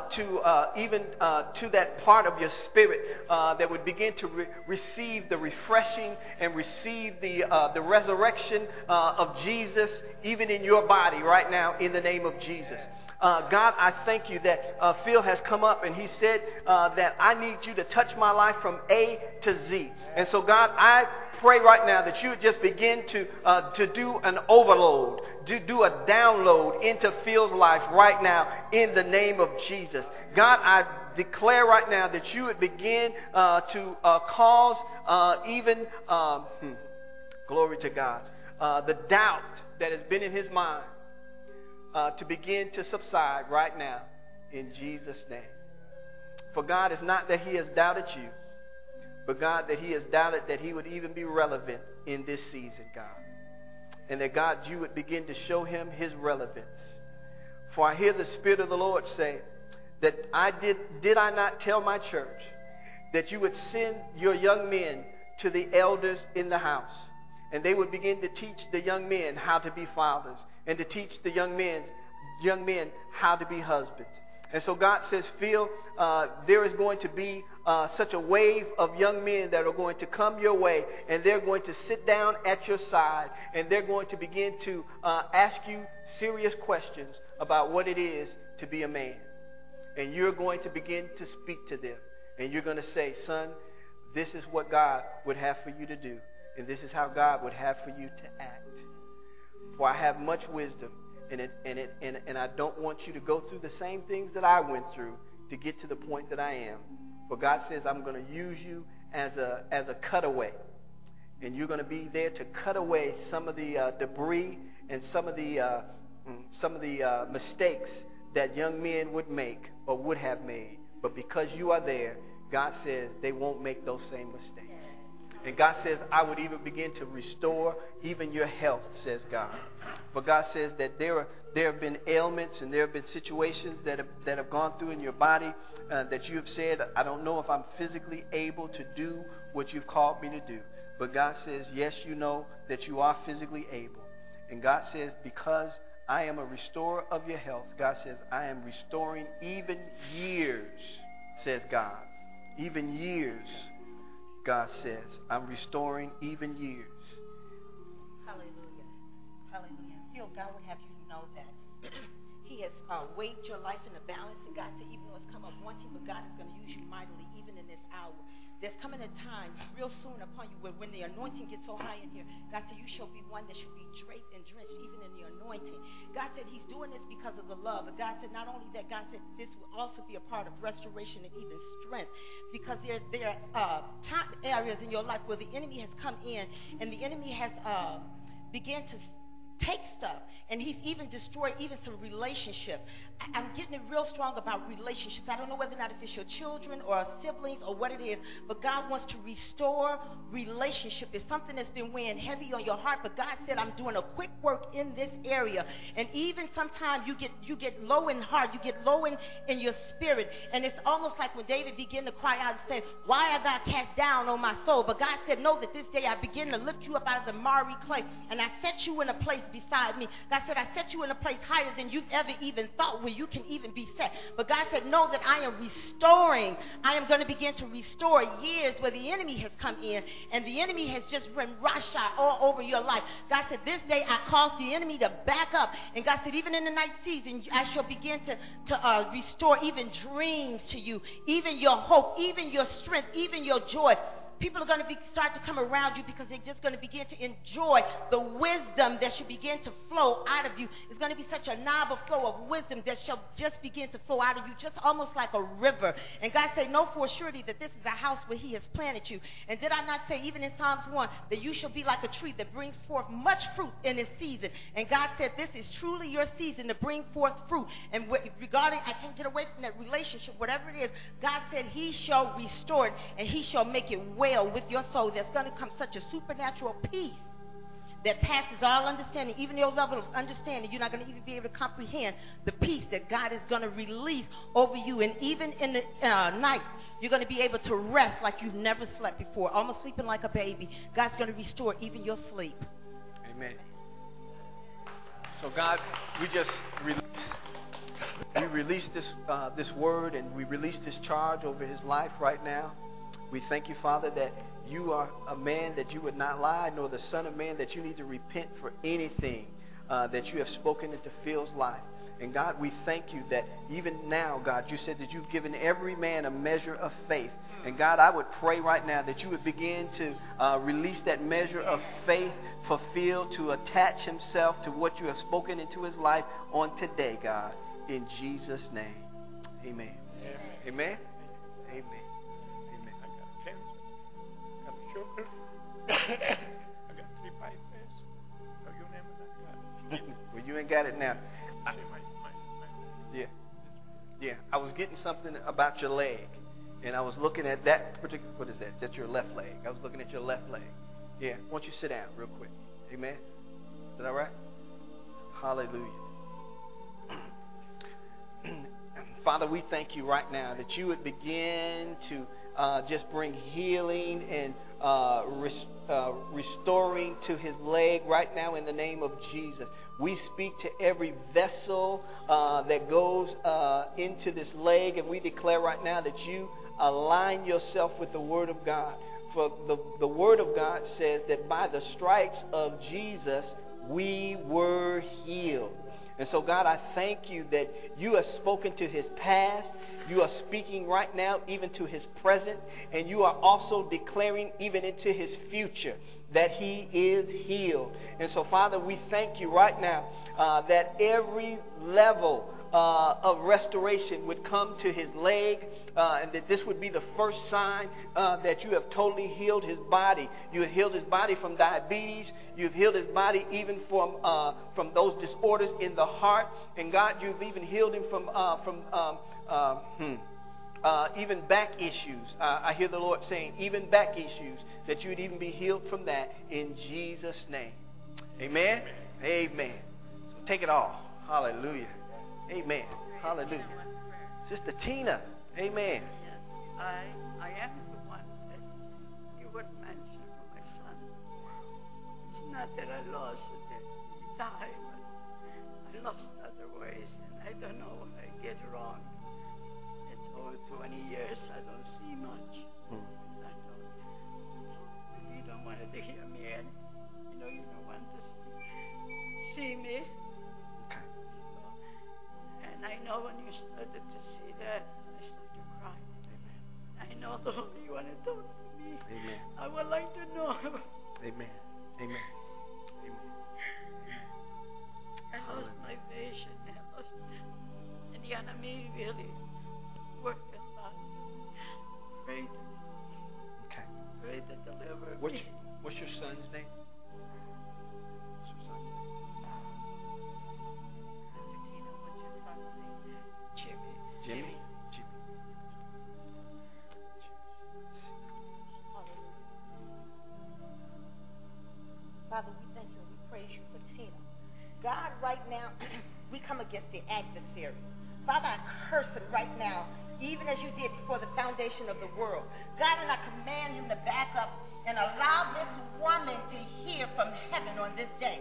that part of your spirit that would begin to receive the refreshing and receive the resurrection of Jesus even in your body right now in the name of Jesus. God, I thank you that Phil has come up and he said that I need you to touch my life from A to Z. And so, God, I pray right now that you would just begin to do an overload, to do a download into Phil's life right now in the name of Jesus. God, I declare right now that you would begin to cause glory to God, the doubt that has been in his mind to begin to subside right now in Jesus' name. For God, it's not that he has doubted you, but God, that he has doubted that he would even be relevant in this season, God. And that, God, you would begin to show him his relevance. For I hear the Spirit of the Lord say that did I not tell my church that you would send your young men to the elders in the house, and they would begin to teach the young men how to be fathers, and to teach the young men how to be husbands. And so God says, Phil, there is going to be such a wave of young men that are going to come your way, and they're going to sit down at your side, and they're going to begin to ask you serious questions about what it is to be a man. And you're going to begin to speak to them. And you're going to say, son, this is what God would have for you to do. And this is how God would have for you to act. For I have much wisdom, and I don't want you to go through the same things that I went through to get to the point that I am. For God says, I'm going to use you as a cutaway. And you're going to be there to cut away some of the debris and some of the mistakes that young men would make or would have made. But because you are there, God says they won't make those same mistakes. And God says, I would even begin to restore even your health, says God. For God says that there have been ailments and there have been situations that have gone through in your body that you have said, I don't know if I'm physically able to do what you've called me to do. But God says, yes, you know that you are physically able. And God says, because I am a restorer of your health, God says, I am restoring even years, says God. Even years. God says, I'm restoring even years. Hallelujah. Hallelujah. Phil, God would have you to know that He has weighed your life in the balance. And God said, even though it's come up wanting, but God is going to use you mightily even in this hour. There's coming a time real soon upon you where when the anointing gets so high in here, God said, you shall be one that shall be draped and drenched even in the anointing. God said he's doing this because of the love. But God said not only that, God said this will also be a part of restoration and even strength. Because there are time areas in your life where the enemy has come in and the enemy has began to take stuff, and he's even destroyed even some relationship. I'm getting it real strong about relationships. I don't know whether or not if it's your children or siblings or what it is, but God wants to restore relationship. It's something that's been weighing heavy on your heart, but God said, I'm doing a quick work in this area. And even sometimes you get low in heart, you get low in your spirit, and it's almost like when David began to cry out and say, why art thou cast down, O my soul? But God said, know that this day I begin to lift you up out of the miry clay, and I set you in a place beside me. God said, I set you in a place higher than you've ever even thought where you can even be set. But God said, know that I am restoring. I am going to begin to restore years where the enemy has come in and the enemy has just run roughshod all over your life. God said, this day I caused the enemy to back up. And God said, even in the night season, I shall begin to restore even dreams to you, even your hope, even your strength, even your joy. People are going to start to come around you because they're just going to begin to enjoy the wisdom that should begin to flow out of you. It's going to be such a novel flow of wisdom that shall just begin to flow out of you, just almost like a river. And God said, know for surety that this is a house where he has planted you. And did I not say, even in Psalms 1, that you shall be like a tree that brings forth much fruit in its season? And God said, this is truly your season to bring forth fruit. And regarding, I can't get away from that relationship, whatever it is, God said he shall restore it and he shall make it well with your soul. There's going to come such a supernatural peace that passes all understanding, even your level of understanding. You're not going to even be able to comprehend the peace that God is going to release over you. And even in the night, you're going to be able to rest like you've never slept before, almost sleeping like a baby. God's going to restore even your sleep. Amen. So God, we just release this word, and we release this charge over his life right now. We thank you, Father, that you are a man that you would not lie, nor the son of man that you need to repent for anything that you have spoken into Phil's life. And God, we thank you that even now, God, you said that you've given every man a measure of faith. And God, I would pray right now that you would begin to release that measure of faith for Phil to attach himself to what you have spoken into his life on today, God. In Jesus' name. Amen. Amen. Amen. Sugar. I got 3 pipes. Oh, your name is not. Well, you ain't got it now. Yeah. I was getting something about your leg, and I was looking at that particular. What is that? That's your left leg. I was looking at your left leg. Yeah. Why don't you sit down real quick? Amen. Is that all right? Hallelujah. Father, we thank you right now that you would begin to just bring healing and restoring to his leg right now in the name of Jesus. We speak to every vessel that goes into this leg, and we declare right now that you align yourself with the Word of God. For the Word of God says that by the stripes of Jesus we were healed. And so, God, I thank you that you have spoken to his past. You are speaking right now even to his present. And you are also declaring even into his future that he is healed. And so, Father, we thank you right now that every level of restoration would come to his leg, and that this would be the first sign that you have totally healed his body. You have healed his body from diabetes. You've healed his body even from those disorders in the heart. And God, you've even healed him from even back issues. I hear the Lord saying even back issues, that you would even be healed from that in Jesus' name. Amen? Amen. So take it all. Hallelujah. Amen. Hallelujah. Sister Tina. Amen. I am the one that you would mention for my son. It's not that I lost it, that he died, but I lost other ways, and I don't know what I did wrong. It's over 20 years, I don't see much. You don't want to hear me, and you don't want to see me. Okay. And I know when you started to see that, I started crying. I know the Lord, you want to talk to me. Amen. I would like to know. Amen. Amen. Amen. I lost my vision. And the enemy really worked a lot. Pray to deliver me. What's your son's name? Jimmy. Father, we thank you and we praise you for Tina. God, right now, we come against the adversary. Father, I curse him right now, even as you did before the foundation of the world. God, and I command him to back up and allow this woman to hear from heaven on this day.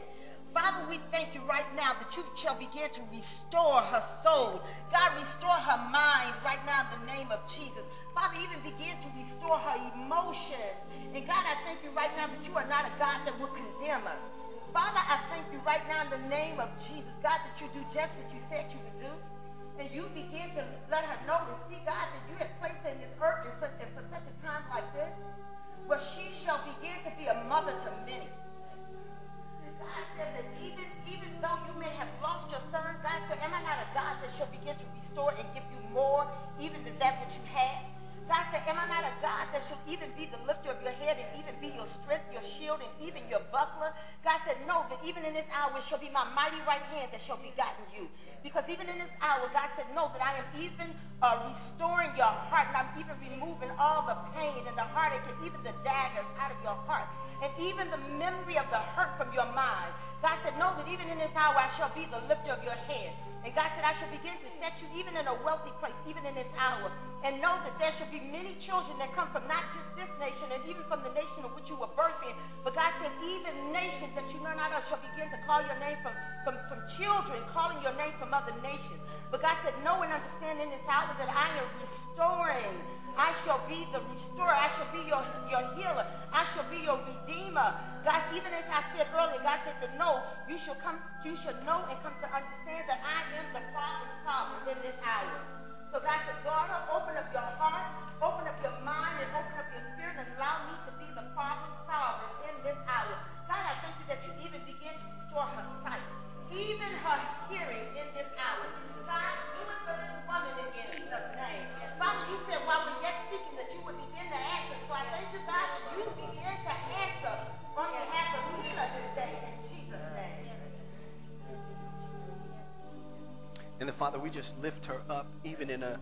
Father, we thank you right now that you shall begin to restore her soul. God, restore her mind right now in the name of Jesus. Father, even begin to restore her emotions. And God, I thank you right now that you are not a God that will condemn us. Father, I thank you right now in the name of Jesus, God, that you do just what you said you would do. And you begin to let her know and see, God, that you have placed her in this earth for such a time like this, where she shall begin to be a mother to many. God said that even though you may have lost your son, God said, am I not a God that shall begin to restore and give you more, even than that which you had? God said, am I not a God that shall even be the lifter of your head and even be your strength, your shield, and even your buckler? God said, no, that even in this hour it shall be my mighty right hand that shall begotten you. Because even in this hour, God said, no, that I am even restoring your heart, and I'm even removing all the pain and the heartache and even the daggers out of your heart, and even the memory of the hurt from your mind. God said, know that even in this hour I shall be the lifter of your head. And God said, I shall begin to set you even in a wealthy place, even in this hour. And know that there shall be many children that come from not just this nation and even from the nation of which you were birthed in, but God said, even nations that you know not of shall begin to call your name from children, calling your name from other nations. But God said, know and understand in this hour that I am restoring. I shall be the restorer. I shall be your healer. I shall be your redeemer. God, even as I said earlier, God said that no, you shall know and come to understand that I am the problem solver in this hour. So God said, daughter, open up your heart, open up your mind, and open up your spirit, and allow me to be the problem solver in this hour. God, I thank you that you even begin to restore her sight, even her hearing in this hour. God, do it for this woman in Jesus' name. And Father, you said while we're yet speaking that you would begin to answer. So I thank you, God, that you begin to answer on behalf of Tina today in Jesus' name. And then, Father, we just lift her up even in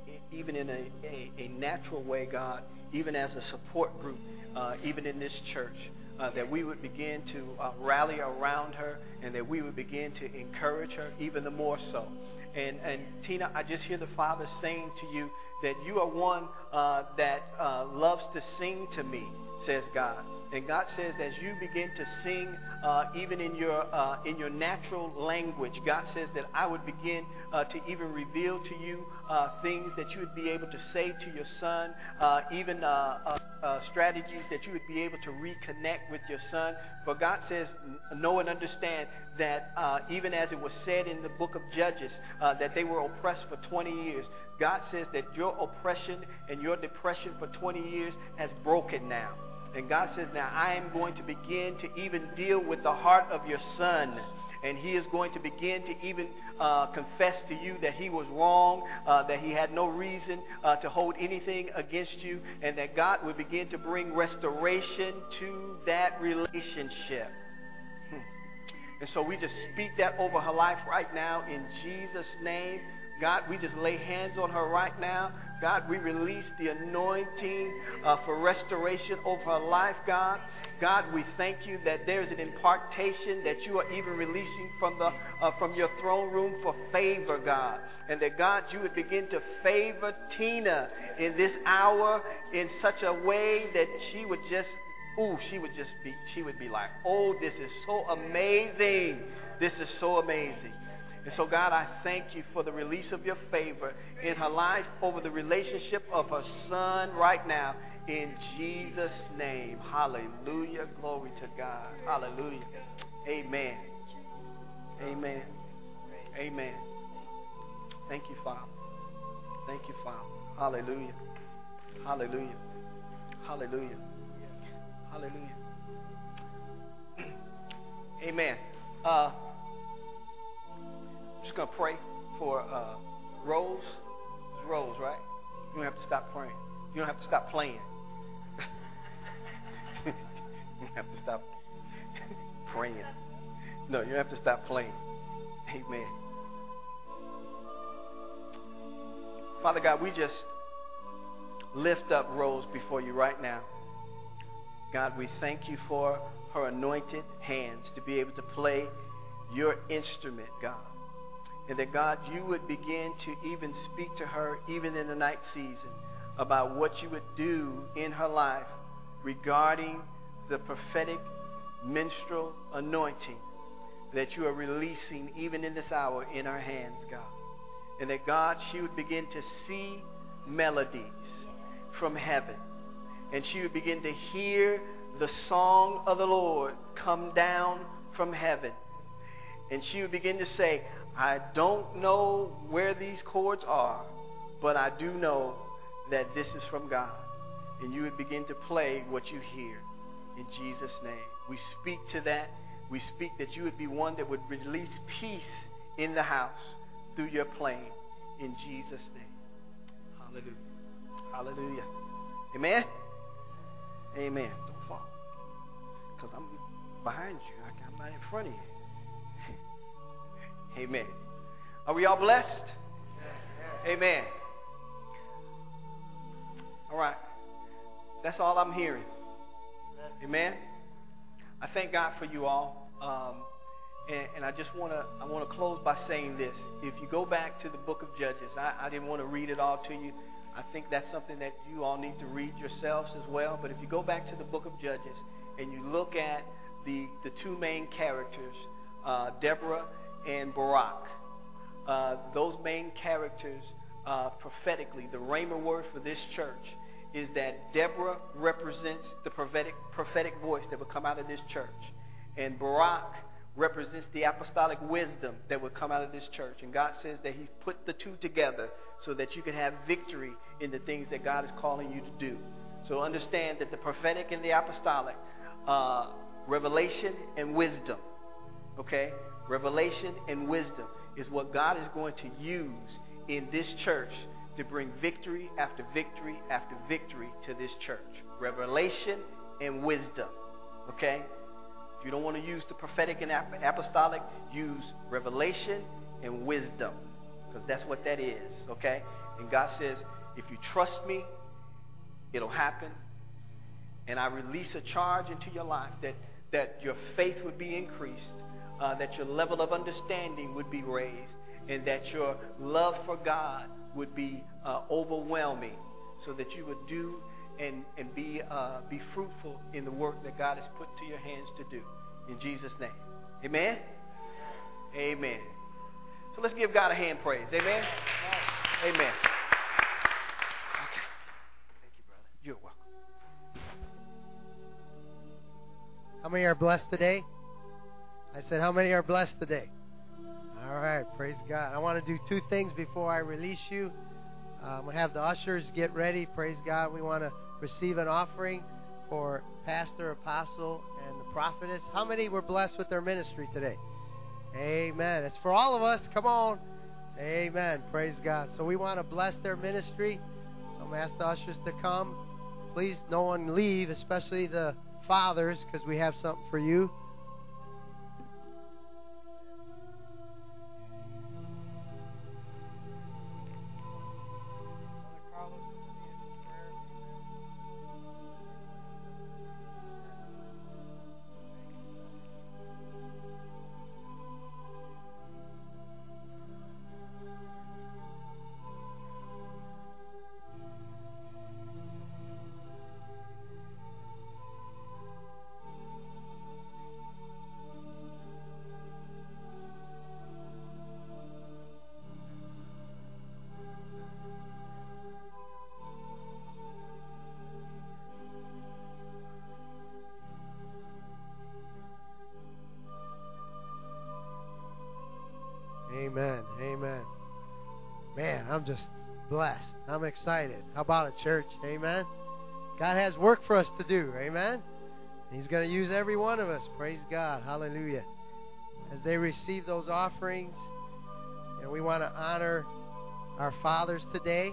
a natural way, God, even as a support group, even in this church, that we would begin to rally around her and that we would begin to encourage her even the more so. And Tina, I just hear the Father saying to you that you are one that loves to sing to me, says God. And God says, as you begin to sing, even in your natural language, God says that I would begin to even reveal to you things that you would be able to say to your son, even strategies that you would be able to reconnect with your son. For God says, know and understand that even as it was said in the book of Judges, that they were oppressed for 20 years. God says that your oppression and your depression for 20 years has broken now. And God says, now I am going to begin to even deal with the heart of your son. And he is going to begin to even confess to you that he was wrong, that he had no reason to hold anything against you, and that God would begin to bring restoration to that relationship. And so we just speak that over her life right now in Jesus' name. God, we just lay hands on her right now. God, we release the anointing for restoration over her life, God. God, we thank you that there's an impartation that you are even releasing from your throne room for favor, God. And that, God, you would begin to favor Tina in this hour in such a way that she would be like, oh, this is so amazing. This is so amazing. And so, God, I thank you for the release of your favor in her life over the relationship of her son right now. In Jesus' name. Hallelujah. Glory to God. Hallelujah. Amen. Amen. Amen. Thank you, Father. Thank you, Father. Hallelujah. Hallelujah. Hallelujah. Hallelujah. Amen. I'm just going to pray for Rose. It's Rose, right? You don't have to stop praying. You don't have to stop playing. You don't have to stop praying. No, you don't have to stop playing. Amen. Father God, we just lift up Rose before you right now. God, we thank you for her anointed hands to be able to play your instrument, God. And that, God, you would begin to even speak to her, even in the night season, about what you would do in her life regarding the prophetic minstrel anointing that you are releasing even in this hour in her hands, God. And that, God, she would begin to see melodies from heaven. And she would begin to hear the song of the Lord come down from heaven. And she would begin to say, I don't know where these chords are, but I do know that this is from God. And you would begin to play what you hear. In Jesus' name. We speak to that. We speak that you would be one that would release peace in the house through your playing. In Jesus' name. Hallelujah. Hallelujah. Amen? Amen. Don't fall. Because I'm behind you. I'm not in front of you. Amen. Are we all blessed? Amen. All right. That's all I'm hearing. Amen. I thank God for you all. And I just want to close by saying this. If you go back to the book of Judges, I didn't want to read it all to you. I think that's something that you all need to read yourselves as well. But if you go back to the book of Judges and you look at the two main characters, Deborah and Barak, those main characters prophetically, the rhema word for this church is that Deborah represents the prophetic voice that would come out of this church. And Barak represents the apostolic wisdom that would come out of this church. And God says that He's put the two together so that you can have victory in the things that God is calling you to do. So understand that the prophetic and the apostolic, revelation and wisdom, okay? Revelation and wisdom is what God is going to use in this church to bring victory after victory after victory to this church. Revelation and wisdom. Okay? If you don't want to use the prophetic and apostolic, use revelation and wisdom. Because that's what that is. Okay? And God says, if you trust me, it'll happen. And I release a charge into your life that your faith would be increased, that your level of understanding would be raised, and that your love for God would be overwhelming, so that you would do and be fruitful in the work that God has put to your hands to do. In Jesus' name. Amen? Amen. So let's give God a hand praise. Amen? Amen. Okay. Thank you, brother. You're welcome. How many are blessed today? I said, how many are blessed today? All right, praise God. I want to do two things before I release you. I'm going to have the ushers get ready. Praise God. We want to receive an offering for Pastor, Apostle, and the prophetess. How many were blessed with their ministry today? Amen. It's for all of us. Come on. Amen. Praise God. So we want to bless their ministry. So I'm going to ask the ushers to come. Please, no one leave, especially the fathers, because we have something for you. Amen. Amen. Man, I'm just blessed. I'm excited. How about it, church? Amen. God has work for us to do. Amen. He's going to use every one of us. Praise God. Hallelujah. As they receive those offerings, and we want to honor our fathers today.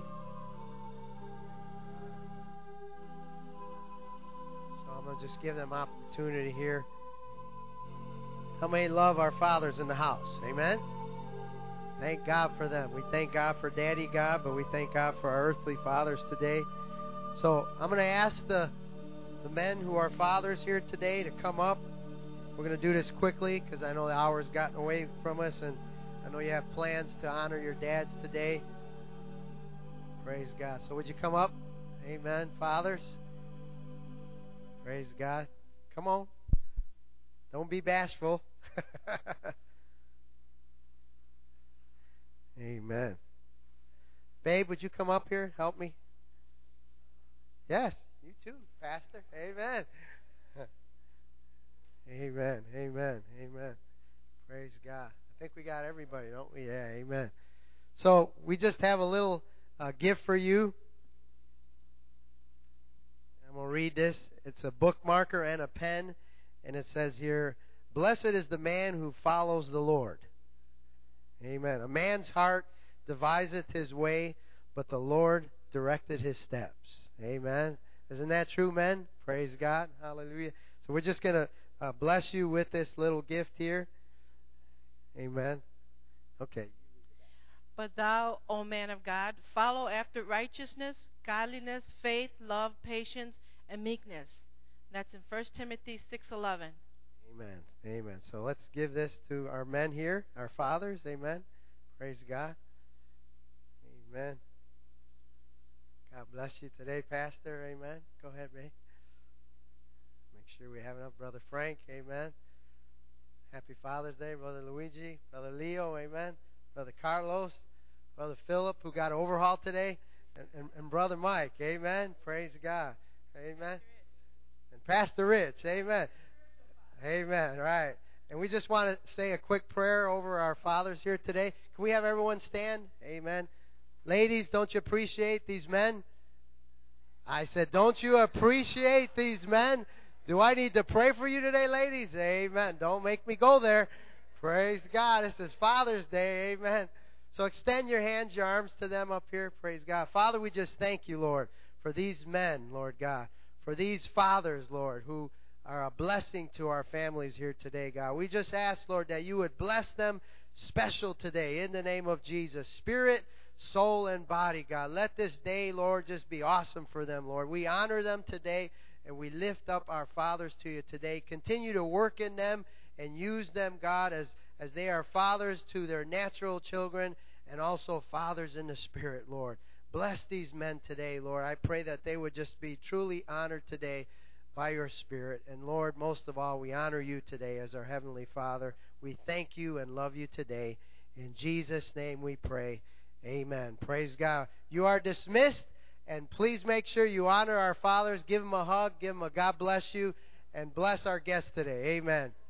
So I'm going to just give them opportunity here. How many love our fathers in the house? Amen. Thank God for them. We thank God for Daddy God, but we thank God for our earthly fathers today. So I'm going to ask the men who are fathers here today to come up. We're going to do this quickly because I know the hour's gotten away from us, and I know you have plans to honor your dads today. Praise God. So would you come up? Amen. Fathers. Praise God. Come on. Don't be bashful. Amen. Babe, would you come up here? Help me. Yes, you too, Pastor. Amen. Amen. Amen. Amen. Praise God. I think we got everybody, don't we? Yeah, amen. So we just have a little gift for you. I'm going to read this. It's a bookmarker and a pen. And it says here, "Blessed is the man who follows the Lord." Amen. A man's heart deviseth his way, but the Lord directed his steps. Amen. Isn't that true, men? Praise God. Hallelujah. So we're just going to bless you with this little gift here. Amen. Okay. But thou, O man of God, follow after righteousness, godliness, faith, love, patience, and meekness. That's in 1 Timothy 6:11. Amen. Amen. So let's give this to our men here, our fathers. Amen. Praise God. Amen. God bless you today, Pastor. Amen. Go ahead, May. Make sure we have enough. Brother Frank. Amen. Happy Father's Day, Brother Luigi. Brother Leo. Amen. Brother Carlos. Brother Philip, who got overhauled today. And Brother Mike. Amen. Praise God. Amen. And Pastor Rich. Amen. Amen. Right. And we just want to say a quick prayer over our fathers here today. Can we have everyone stand? Amen. Ladies, don't you appreciate these men? I said, don't you appreciate these men? Do I need to pray for you today, ladies? Amen. Don't make me go there. Praise God. This is Father's Day. Amen. So extend your hands, your arms to them up here. Praise God. Father, we just thank you, Lord, for these men, Lord God, for these fathers, Lord, who are a blessing to our families here today, God. We just ask, Lord, that you would bless them special today in the name of Jesus. Spirit, soul, and body, God. Let this day, Lord, just be awesome for them, Lord. We honor them today, and we lift up our fathers to you today. Continue to work in them and use them, God, as they are fathers to their natural children and also fathers in the Spirit, Lord. Bless these men today, Lord. I pray that they would just be truly honored today by your Spirit. And Lord, most of all, we honor you today as our Heavenly Father. We thank you and love you today. In Jesus' name we pray. Amen. Praise God. You are dismissed, and please make sure you honor our fathers. Give them a hug. Give them a God bless you, and bless our guests today. Amen.